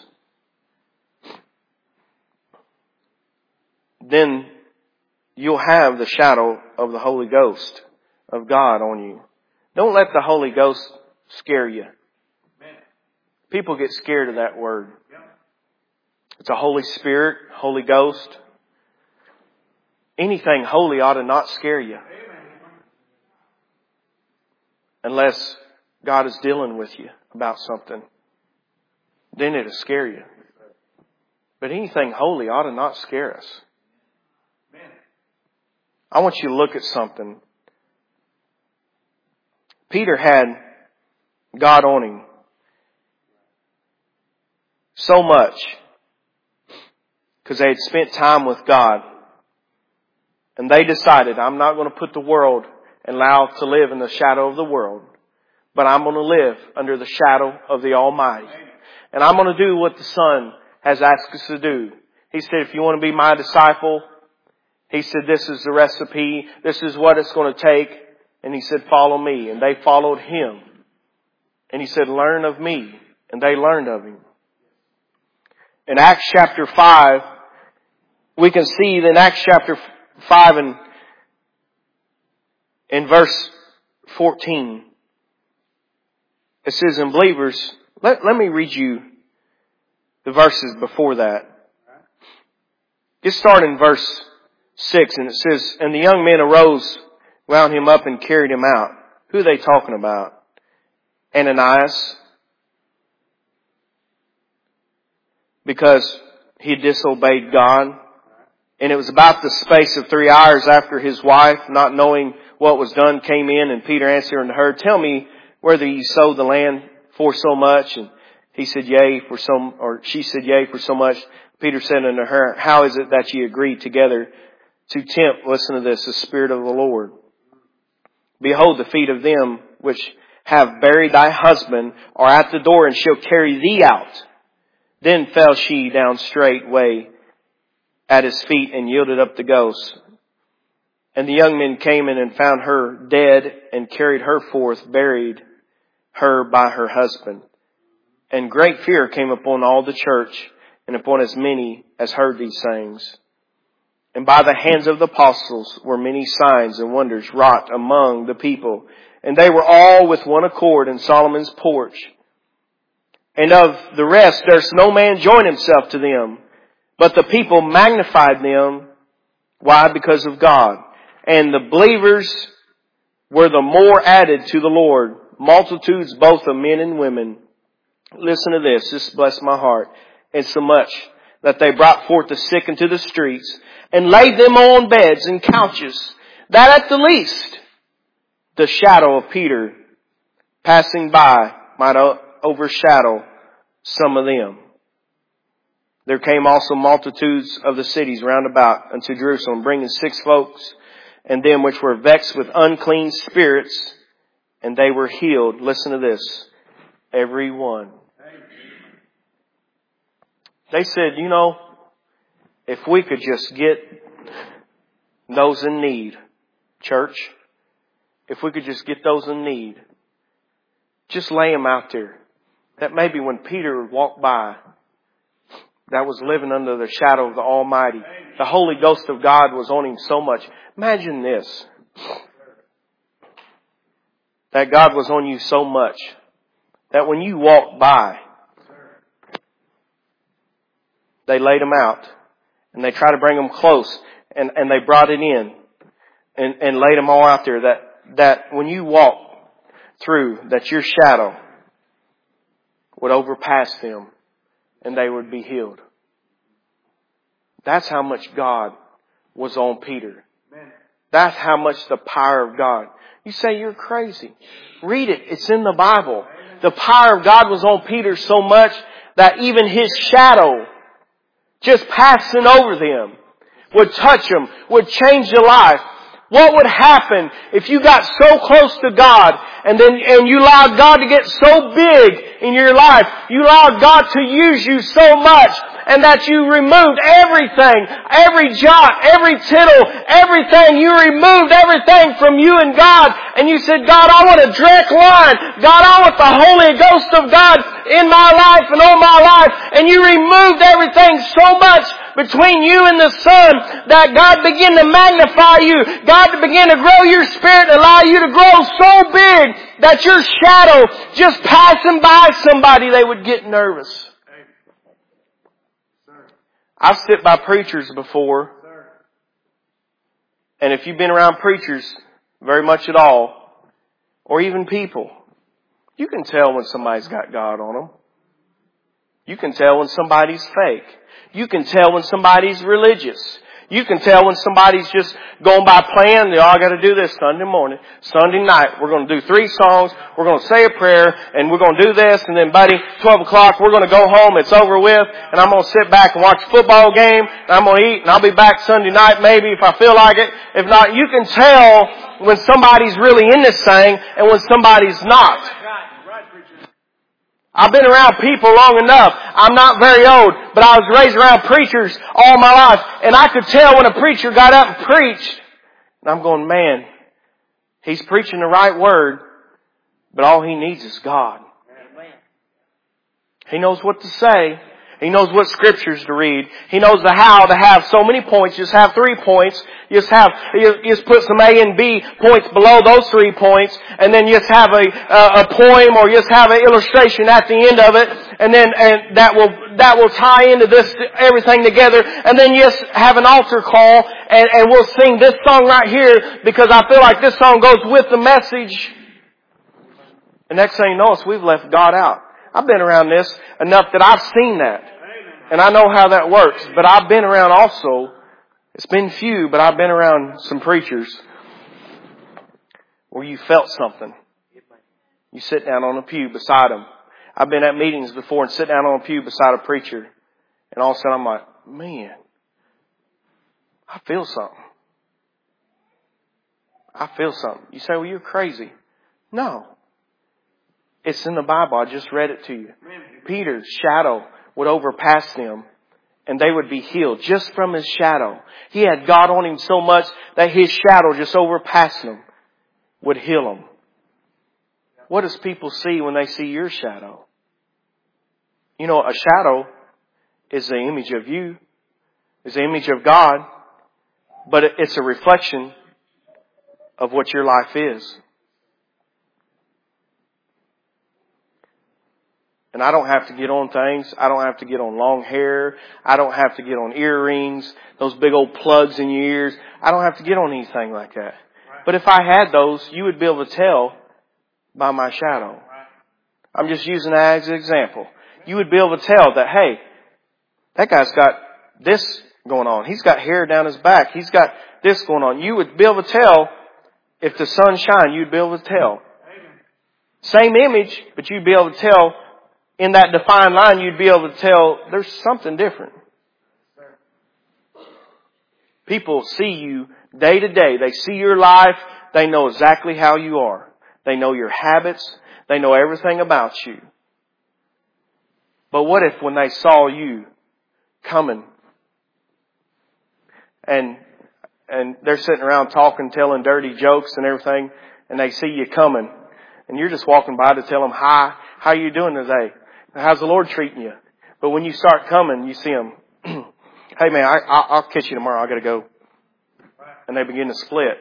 then you'll have the shadow of the Holy Ghost of God on you. Don't let the Holy Ghost scare you. People get scared of that word. It's a Holy Spirit, Holy Ghost. Anything holy ought to not scare you. Unless God is dealing with you about something. Then it'll scare you. But anything holy ought to not scare us. I want you to look at something. Peter had God on him so much because they had spent time with God. And they decided, I'm not going to put the world and allow to live in the shadow of the world, but I'm going to live under the shadow of the Almighty. And I'm going to do what the Son has asked us to do. He said, if you want to be my disciple, He said, this is the recipe. This is what it's going to take. And He said, follow me. And they followed Him. And He said, learn of me. And they learned of Him. In Acts chapter 5, we can see that in Acts chapter 5 and in verse 14, it says, in believers, let me read you the verses before that. Just start in verse 6, and it says, and the young men arose, wound him up, and carried him out. Who are they talking about? Ananias. Because he had disobeyed God. And it was about the space of 3 hours after his wife, not knowing what was done, came in, and Peter answered unto her, tell me whether you sold the land for so much. And he said, yea, for so, or she said, yea, for so much. Peter said unto her, how is it that ye agreed together to tempt, listen to this, the Spirit of the Lord? Behold, the feet of them which have buried thy husband are at the door, and shall carry thee out. Then fell she down straightway at his feet, and yielded up the ghost. And the young men came in and found her dead, and carried her forth, buried her by her husband. And great fear came upon all the church, and upon as many as heard these sayings. And by the hands of the apostles were many signs and wonders wrought among the people. And they were all with one accord in Solomon's porch. And of the rest there's no man joined himself to them. But the people magnified them. Why? Because of God. And the believers were the more added to the Lord. Multitudes both of men and women. Listen to this. This blessed my heart. And so much that they brought forth the sick into the streets, and laid them on beds and couches, that at the least the shadow of Peter passing by might overshadow some of them. There came also multitudes of the cities round about unto Jerusalem, bringing sick folks, and them which were vexed with unclean spirits, and they were healed. Listen to this. Every one. They said, you know, if we could just get those in need, church, if we could just get those in need, just lay them out there. That maybe when Peter walked by, that was living under the shadow of the Almighty, the Holy Ghost of God was on him so much. Imagine this. That God was on you so much that when you walked by, they laid them out and they tried to bring them close and they brought it in and laid them all out there that when you walk through, that your shadow would overpass them and they would be healed. That's how much God was on Peter. That's how much the power of God. You say you're crazy. Read it. It's in the Bible. The power of God was on Peter so much that even his shadow just passing over them would touch them, would change their life. What would happen if you got so close to God and you allowed God to get so big in your life? You allowed God to use you so much and that you removed everything, every jot, every tittle, everything. You removed everything from you and God. And you said, God, I want a direct line. God, I want the Holy Ghost of God in my life and on my life. And you removed everything so much between you and the Son that God began to magnify you. God began to grow your spirit and allow you to grow so big that your shadow just passing by somebody, they would get nervous. I've sit by preachers before, and if you've been around preachers very much at all, or even people, you can tell when somebody's got God on them. You can tell when somebody's fake. You can tell when somebody's religious. You can tell when somebody's just going by plan. I got to do this Sunday morning, Sunday night. We're going to do 3 songs. We're going to say a prayer, and we're going to do this. And then, buddy, 12 o'clock, we're going to go home. It's over with, and I'm going to sit back and watch a football game. And I'm going to eat, and I'll be back Sunday night maybe if I feel like it. If not, you can tell when somebody's really in this thing and when somebody's not. I've been around people long enough. I'm not very old, but I was raised around preachers all my life. And I could tell when a preacher got up and preached. And I'm going, man, he's preaching the right word, but all he needs is God. He knows what to say. He knows what scriptures to read. He knows the how to have so many points. Just have 3 points. You just put some A and B points below those 3 points, and then just have a poem or just have an illustration at the end of it, and that will tie into this everything together. And then just have an altar call, and we'll sing this song right here because I feel like this song goes with the message. The next thing you know, we've left God out. I've been around this enough that I've seen that. And I know how that works. But I've been around also, it's been few, but I've been around some preachers where you felt something. You sit down on a pew beside them. I've been at meetings before and sit down on a pew beside a preacher. And all of a sudden I'm like, man, I feel something. I feel something. You say, well, you're crazy. No. It's in the Bible. I just read it to you. Peter's shadow would overpass them and they would be healed just from his shadow. He had God on him so much that his shadow just overpassed them, would heal them. What does people see when they see your shadow? You know, a shadow is the image of you, is the image of God, but it's a reflection of what your life is. And I don't have to get on things. I don't have to get on long hair. I don't have to get on earrings, those big old plugs in your ears. I don't have to get on anything like that. But if I had those, you would be able to tell by my shadow. I'm just using that as an example. You would be able to tell that, hey, that guy's got this going on. He's got hair down his back. He's got this going on. You would be able to tell if the sun shine. You'd be able to tell. Same image, but you'd be able to tell. In that defined line, you'd be able to tell there's something different. People see you day to day. They see your life. They know exactly how you are. They know your habits. They know everything about you. But what if when they saw you coming and they're sitting around talking, telling dirty jokes and everything, and they see you coming, and you're just walking by to tell them, hi, how you doing today? How's the Lord treating you? But when you start coming, you see them, hey man, I'll catch you tomorrow. I got to go. And they begin to split.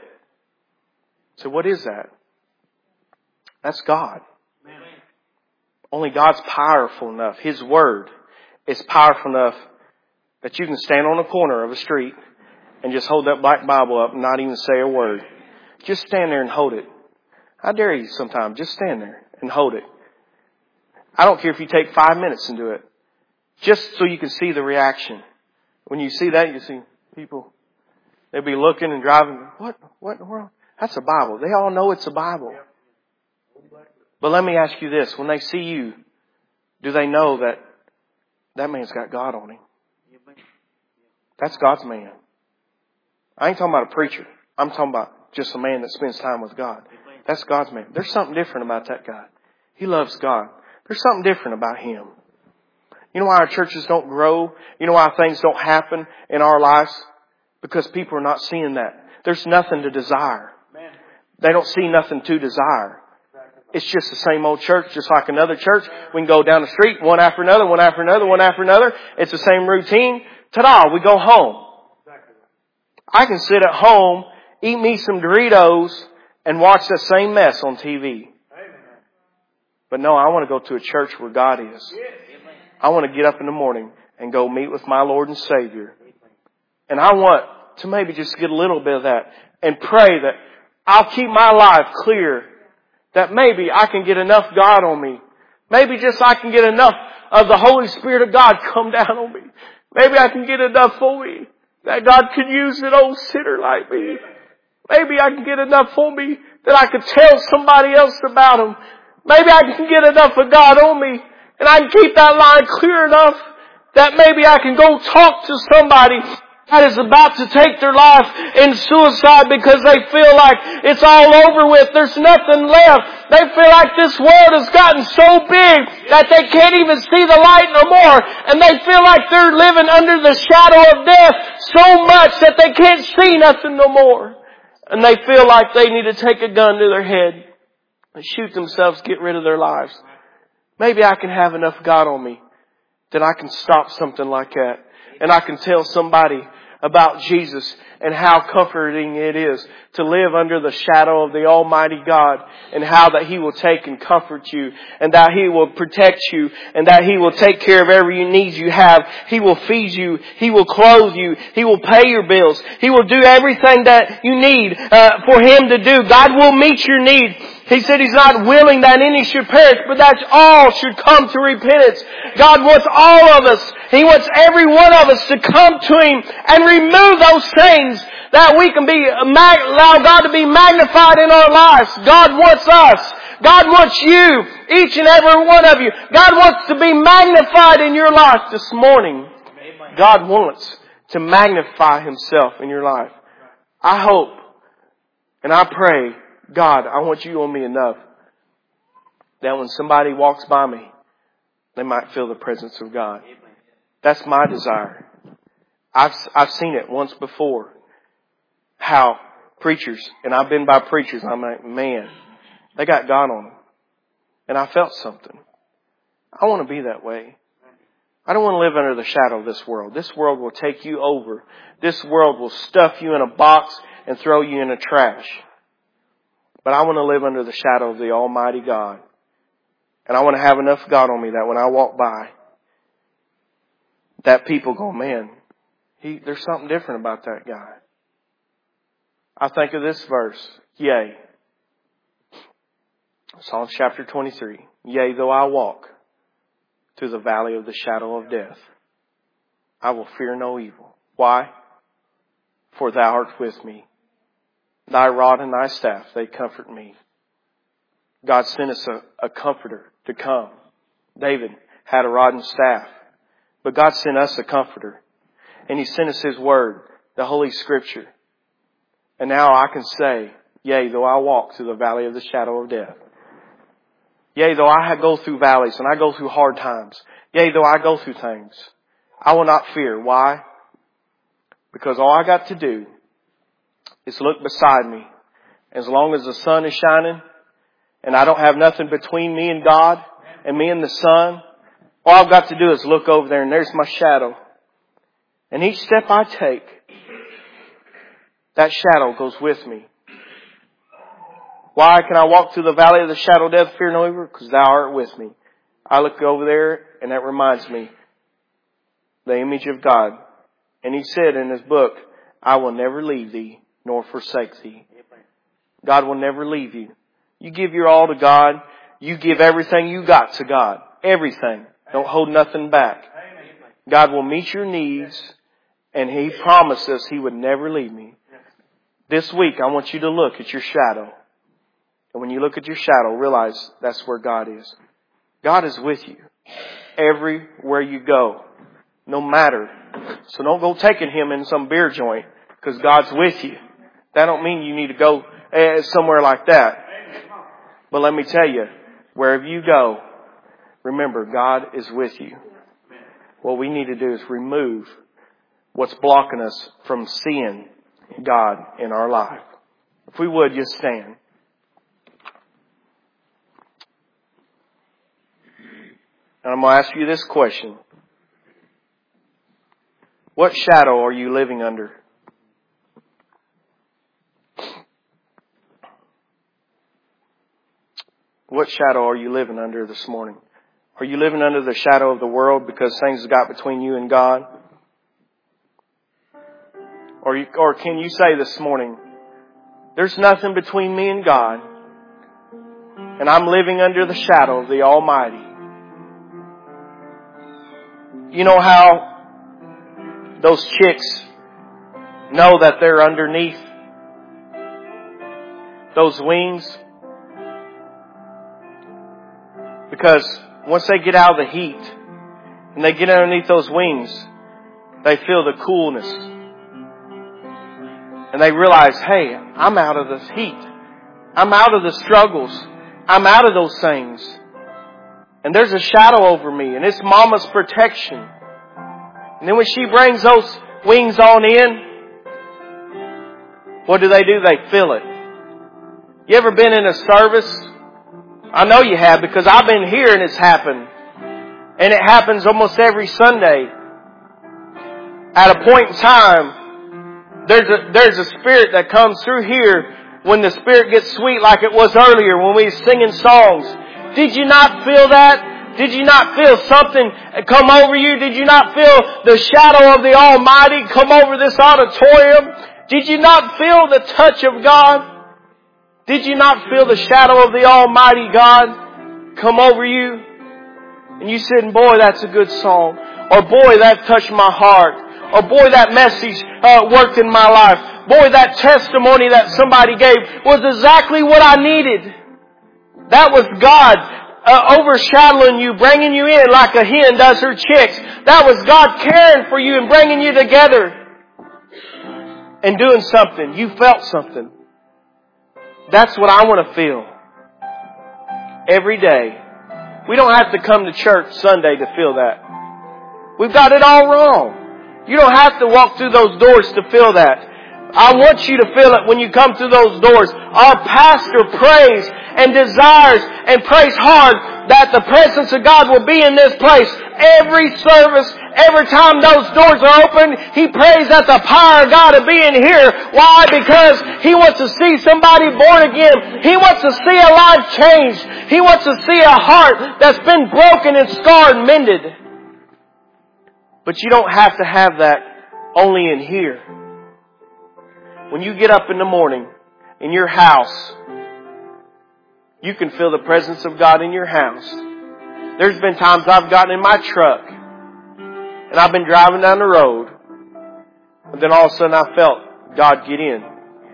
So what is that? That's God. Only God's powerful enough. His Word is powerful enough that you can stand on a corner of a street and just hold that black Bible up and not even say a word. Just stand there and hold it. I dare you sometime. Just stand there and hold it. I don't care if you take 5 minutes and do it. Just so you can see the reaction. When you see that, you see people, they'll be looking and driving. What in the world? That's a Bible. They all know it's a Bible. But let me ask you this. When they see you, do they know that that man's got God on him? That's God's man. I ain't talking about a preacher. I'm talking about just a man that spends time with God. That's God's man. There's something different about that guy. He loves God. There's something different about him. You know why our churches don't grow? You know why things don't happen in our lives? Because people are not seeing that. There's nothing to desire. They don't see nothing to desire. It's just the same old church, just like another church. We can go down the street, one after another, one after another, one after another. It's the same routine. Ta-da, we go home. I can sit at home, eat me some Doritos, and watch the same mess on TV. But no, I want to go to a church where God is. I want to get up in the morning and go meet with my Lord and Savior. And I want to maybe just get a little bit of that and pray that I'll keep my life clear, that maybe I can get enough God on me. Maybe just I can get enough of the Holy Spirit of God come down on me. Maybe I can get enough for me that God could use an old sinner like me. Maybe I can get enough for me that I could tell somebody else about Him. Maybe I can get enough of God on me and I can keep that line clear enough that maybe I can go talk to somebody that is about to take their life in suicide because they feel like it's all over with. There's nothing left. They feel like this world has gotten so big that they can't even see the light no more. And they feel like they're living under the shadow of death so much that they can't see nothing no more. And they feel like they need to take a gun to their head and shoot themselves, get rid of their lives. Maybe I can have enough God on me that I can stop something like that. And I can tell somebody about Jesus and how comforting it is to live under the shadow of the Almighty God, and how that He will take and comfort you, and that He will protect you, and that He will take care of every need you have. He will feed you. He will clothe you. He will pay your bills. He will do everything that you need for Him to do. God will meet your need. He said He's not willing that any should perish, but that all should come to repentance. God wants all of us. He wants every one of us to come to Him and remove those things that we can allow God to be magnified in our lives. God wants us. God wants you, each and every one of you. God wants to be magnified in your life this morning. God wants to magnify Himself in your life. I hope and I pray, God, I want you on me enough that when somebody walks by me, they might feel the presence of God. That's my desire. I've seen it once before. How preachers, and I've been by preachers, I'm like, man, they got God on them. And I felt something. I want to be that way. I don't want to live under the shadow of this world. This world will take you over. This world will stuff you in a box and throw you in the trash. But I want to live under the shadow of the Almighty God. And I want to have enough God on me that when I walk by, that people go, man, there's something different about that guy. I think of this verse, yea. Psalm chapter 23. Yea, though I walk through the valley of the shadow of death, I will fear no evil. Why? For Thou art with me. Thy rod and Thy staff, they comfort me. God sent us a comforter to come. David had a rod and staff. But God sent us a comforter. And He sent us His Word, the Holy Scripture. And now I can say Yea, though I walk through the valley of the shadow of death. Yea, though I go through valleys and I go through hard times. Yea, though I go through things, I will not fear. Why? Because all I got to do is look beside me. As long as the sun is shining and I don't have nothing between me and God and me and the sun, all I've got to do is look over there and there's my shadow. And each step I take, that shadow goes with me. Why can I walk through the valley of the shadow of death, fear no evil? Because thou art with me. I look over there and that reminds me the image of God. And He said in His book, I will never leave thee nor forsake thee. God will never leave you. You give your all to God. You give everything you got to God. Everything. Don't hold nothing back. God will meet your needs, and He promised us He would never leave me. This week, I want you to look at your shadow. And when you look at your shadow, realize that's where God is. God is with you everywhere you go, no matter. So don't go taking Him in some beer joint because God's with you. That don't mean you need to go somewhere like that. But let me tell you, wherever you go, remember God is with you. What we need to do is remove what's blocking us from seeing God in our life. If we would, just stand. And I'm going to ask you this question. What shadow are you living under? What shadow are you living under this morning? Are you living under the shadow of the world because things have got between you and God? Or can you say this morning, there's nothing between me and God, and I'm living under the shadow of the Almighty? You know how those chicks know that they're underneath those wings? Because once they get out of the heat and they get underneath those wings, they feel the coolness. And they realize, hey, I'm out of this heat. I'm out of the struggles. I'm out of those things. And there's a shadow over me, and it's Mama's protection. And then when she brings those wings on in, what do? They fill it. You ever been in a service? I know you have, because I've been here and it's happened. And it happens almost every Sunday. At a point in time, there's a spirit that comes through here when the spirit gets sweet like it was earlier when we were singing songs. Did you not feel that? Did you not feel something come over you? Did you not feel the shadow of the Almighty come over this auditorium? Did you not feel the touch of God? Did you not feel the shadow of the Almighty God come over you? And you said, boy, that's a good song. Or boy, that touched my heart. Or boy, that message worked in my life. Boy, that testimony that somebody gave was exactly what I needed. That was God overshadowing you, bringing you in like a hen does her chicks. That was God caring for you and bringing you together and doing something. You felt something. That's what I want to feel every day. We don't have to come to church Sunday to feel that. We've got it all wrong. You don't have to walk through those doors to feel that. I want you to feel it when you come through those doors. Our pastor prays and desires and prays hard that the presence of God will be in this place. Every service, every time those doors are open, he prays that the power of God will be in here. Why? Because he wants to see somebody born again. He wants to see a life changed. He wants to see a heart that's been broken and scarred mended. But you don't have to have that only in here. When you get up in the morning in your house, you can feel the presence of God in your house. There's been times I've gotten in my truck and I've been driving down the road, and then all of a sudden I felt God get in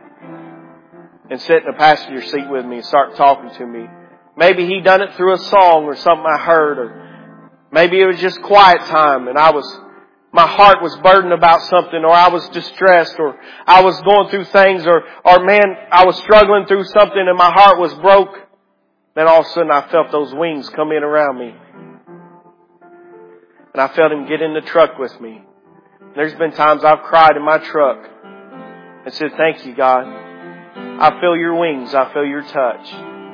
and sit in the passenger seat with me and start talking to me. Maybe He done it through a song or something I heard, or maybe it was just quiet time and I was my heart was burdened about something, or I was distressed, or I was going through things, or man, I was struggling through something and my heart was broke, then all of a sudden I felt those wings come in around me. And I felt Him get in the truck with me. There's been times I've cried in my truck and said, thank you, God. I feel your wings. I feel your touch.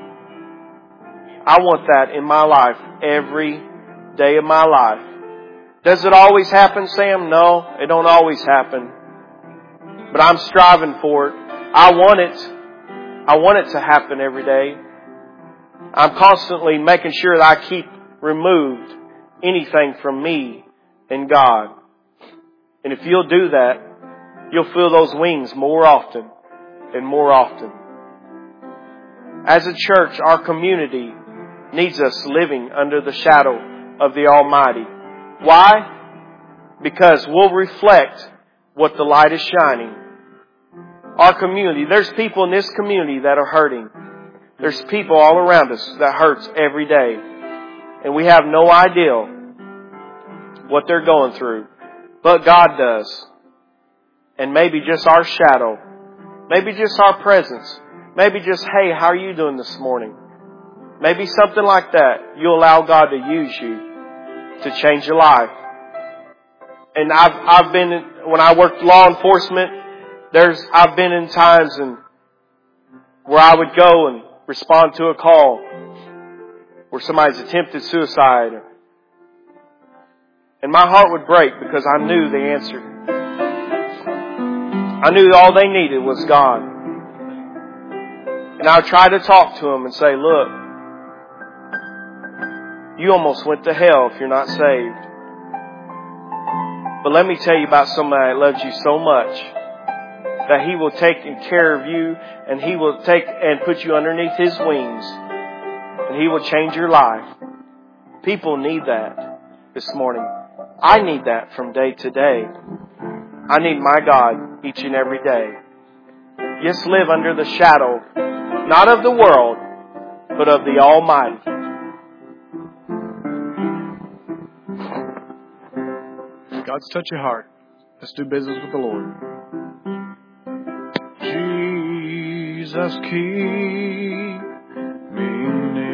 I want that in my life every day of my life. Does it always happen, Sam? No, it don't always happen. But I'm striving for it. I want it. I want it to happen every day. I'm constantly making sure that I keep removed anything from me and God. And if you'll do that, you'll feel those wings more often and more often. As a church, our community needs us living under the shadow of the Almighty. Why? Because we'll reflect what the light is shining. Our community, there's people in this community that are hurting. There's people all around us that hurts every day. And we have no idea what they're going through. But God does. And maybe just our shadow. Maybe just our presence. Maybe just, hey, how are you doing this morning? Maybe something like that. You allow God to use you to change your life. And I've been, when I worked law enforcement, I've been in times where I would go and respond to a call where somebody's attempted suicide. And my heart would break because I knew the answer. I knew all they needed was God. And I would try to talk to them and say, look, you almost went to hell if you're not saved. But let me tell you about somebody that loves you so much that He will take care of you, and He will take and put you underneath His wings, and He will change your life. People need that this morning. I need that from day to day. I need my God each and every day. Just live under the shadow, not of the world, but of the Almighty. God's touch your heart. Let's do business with the Lord. Jesus, keep me near.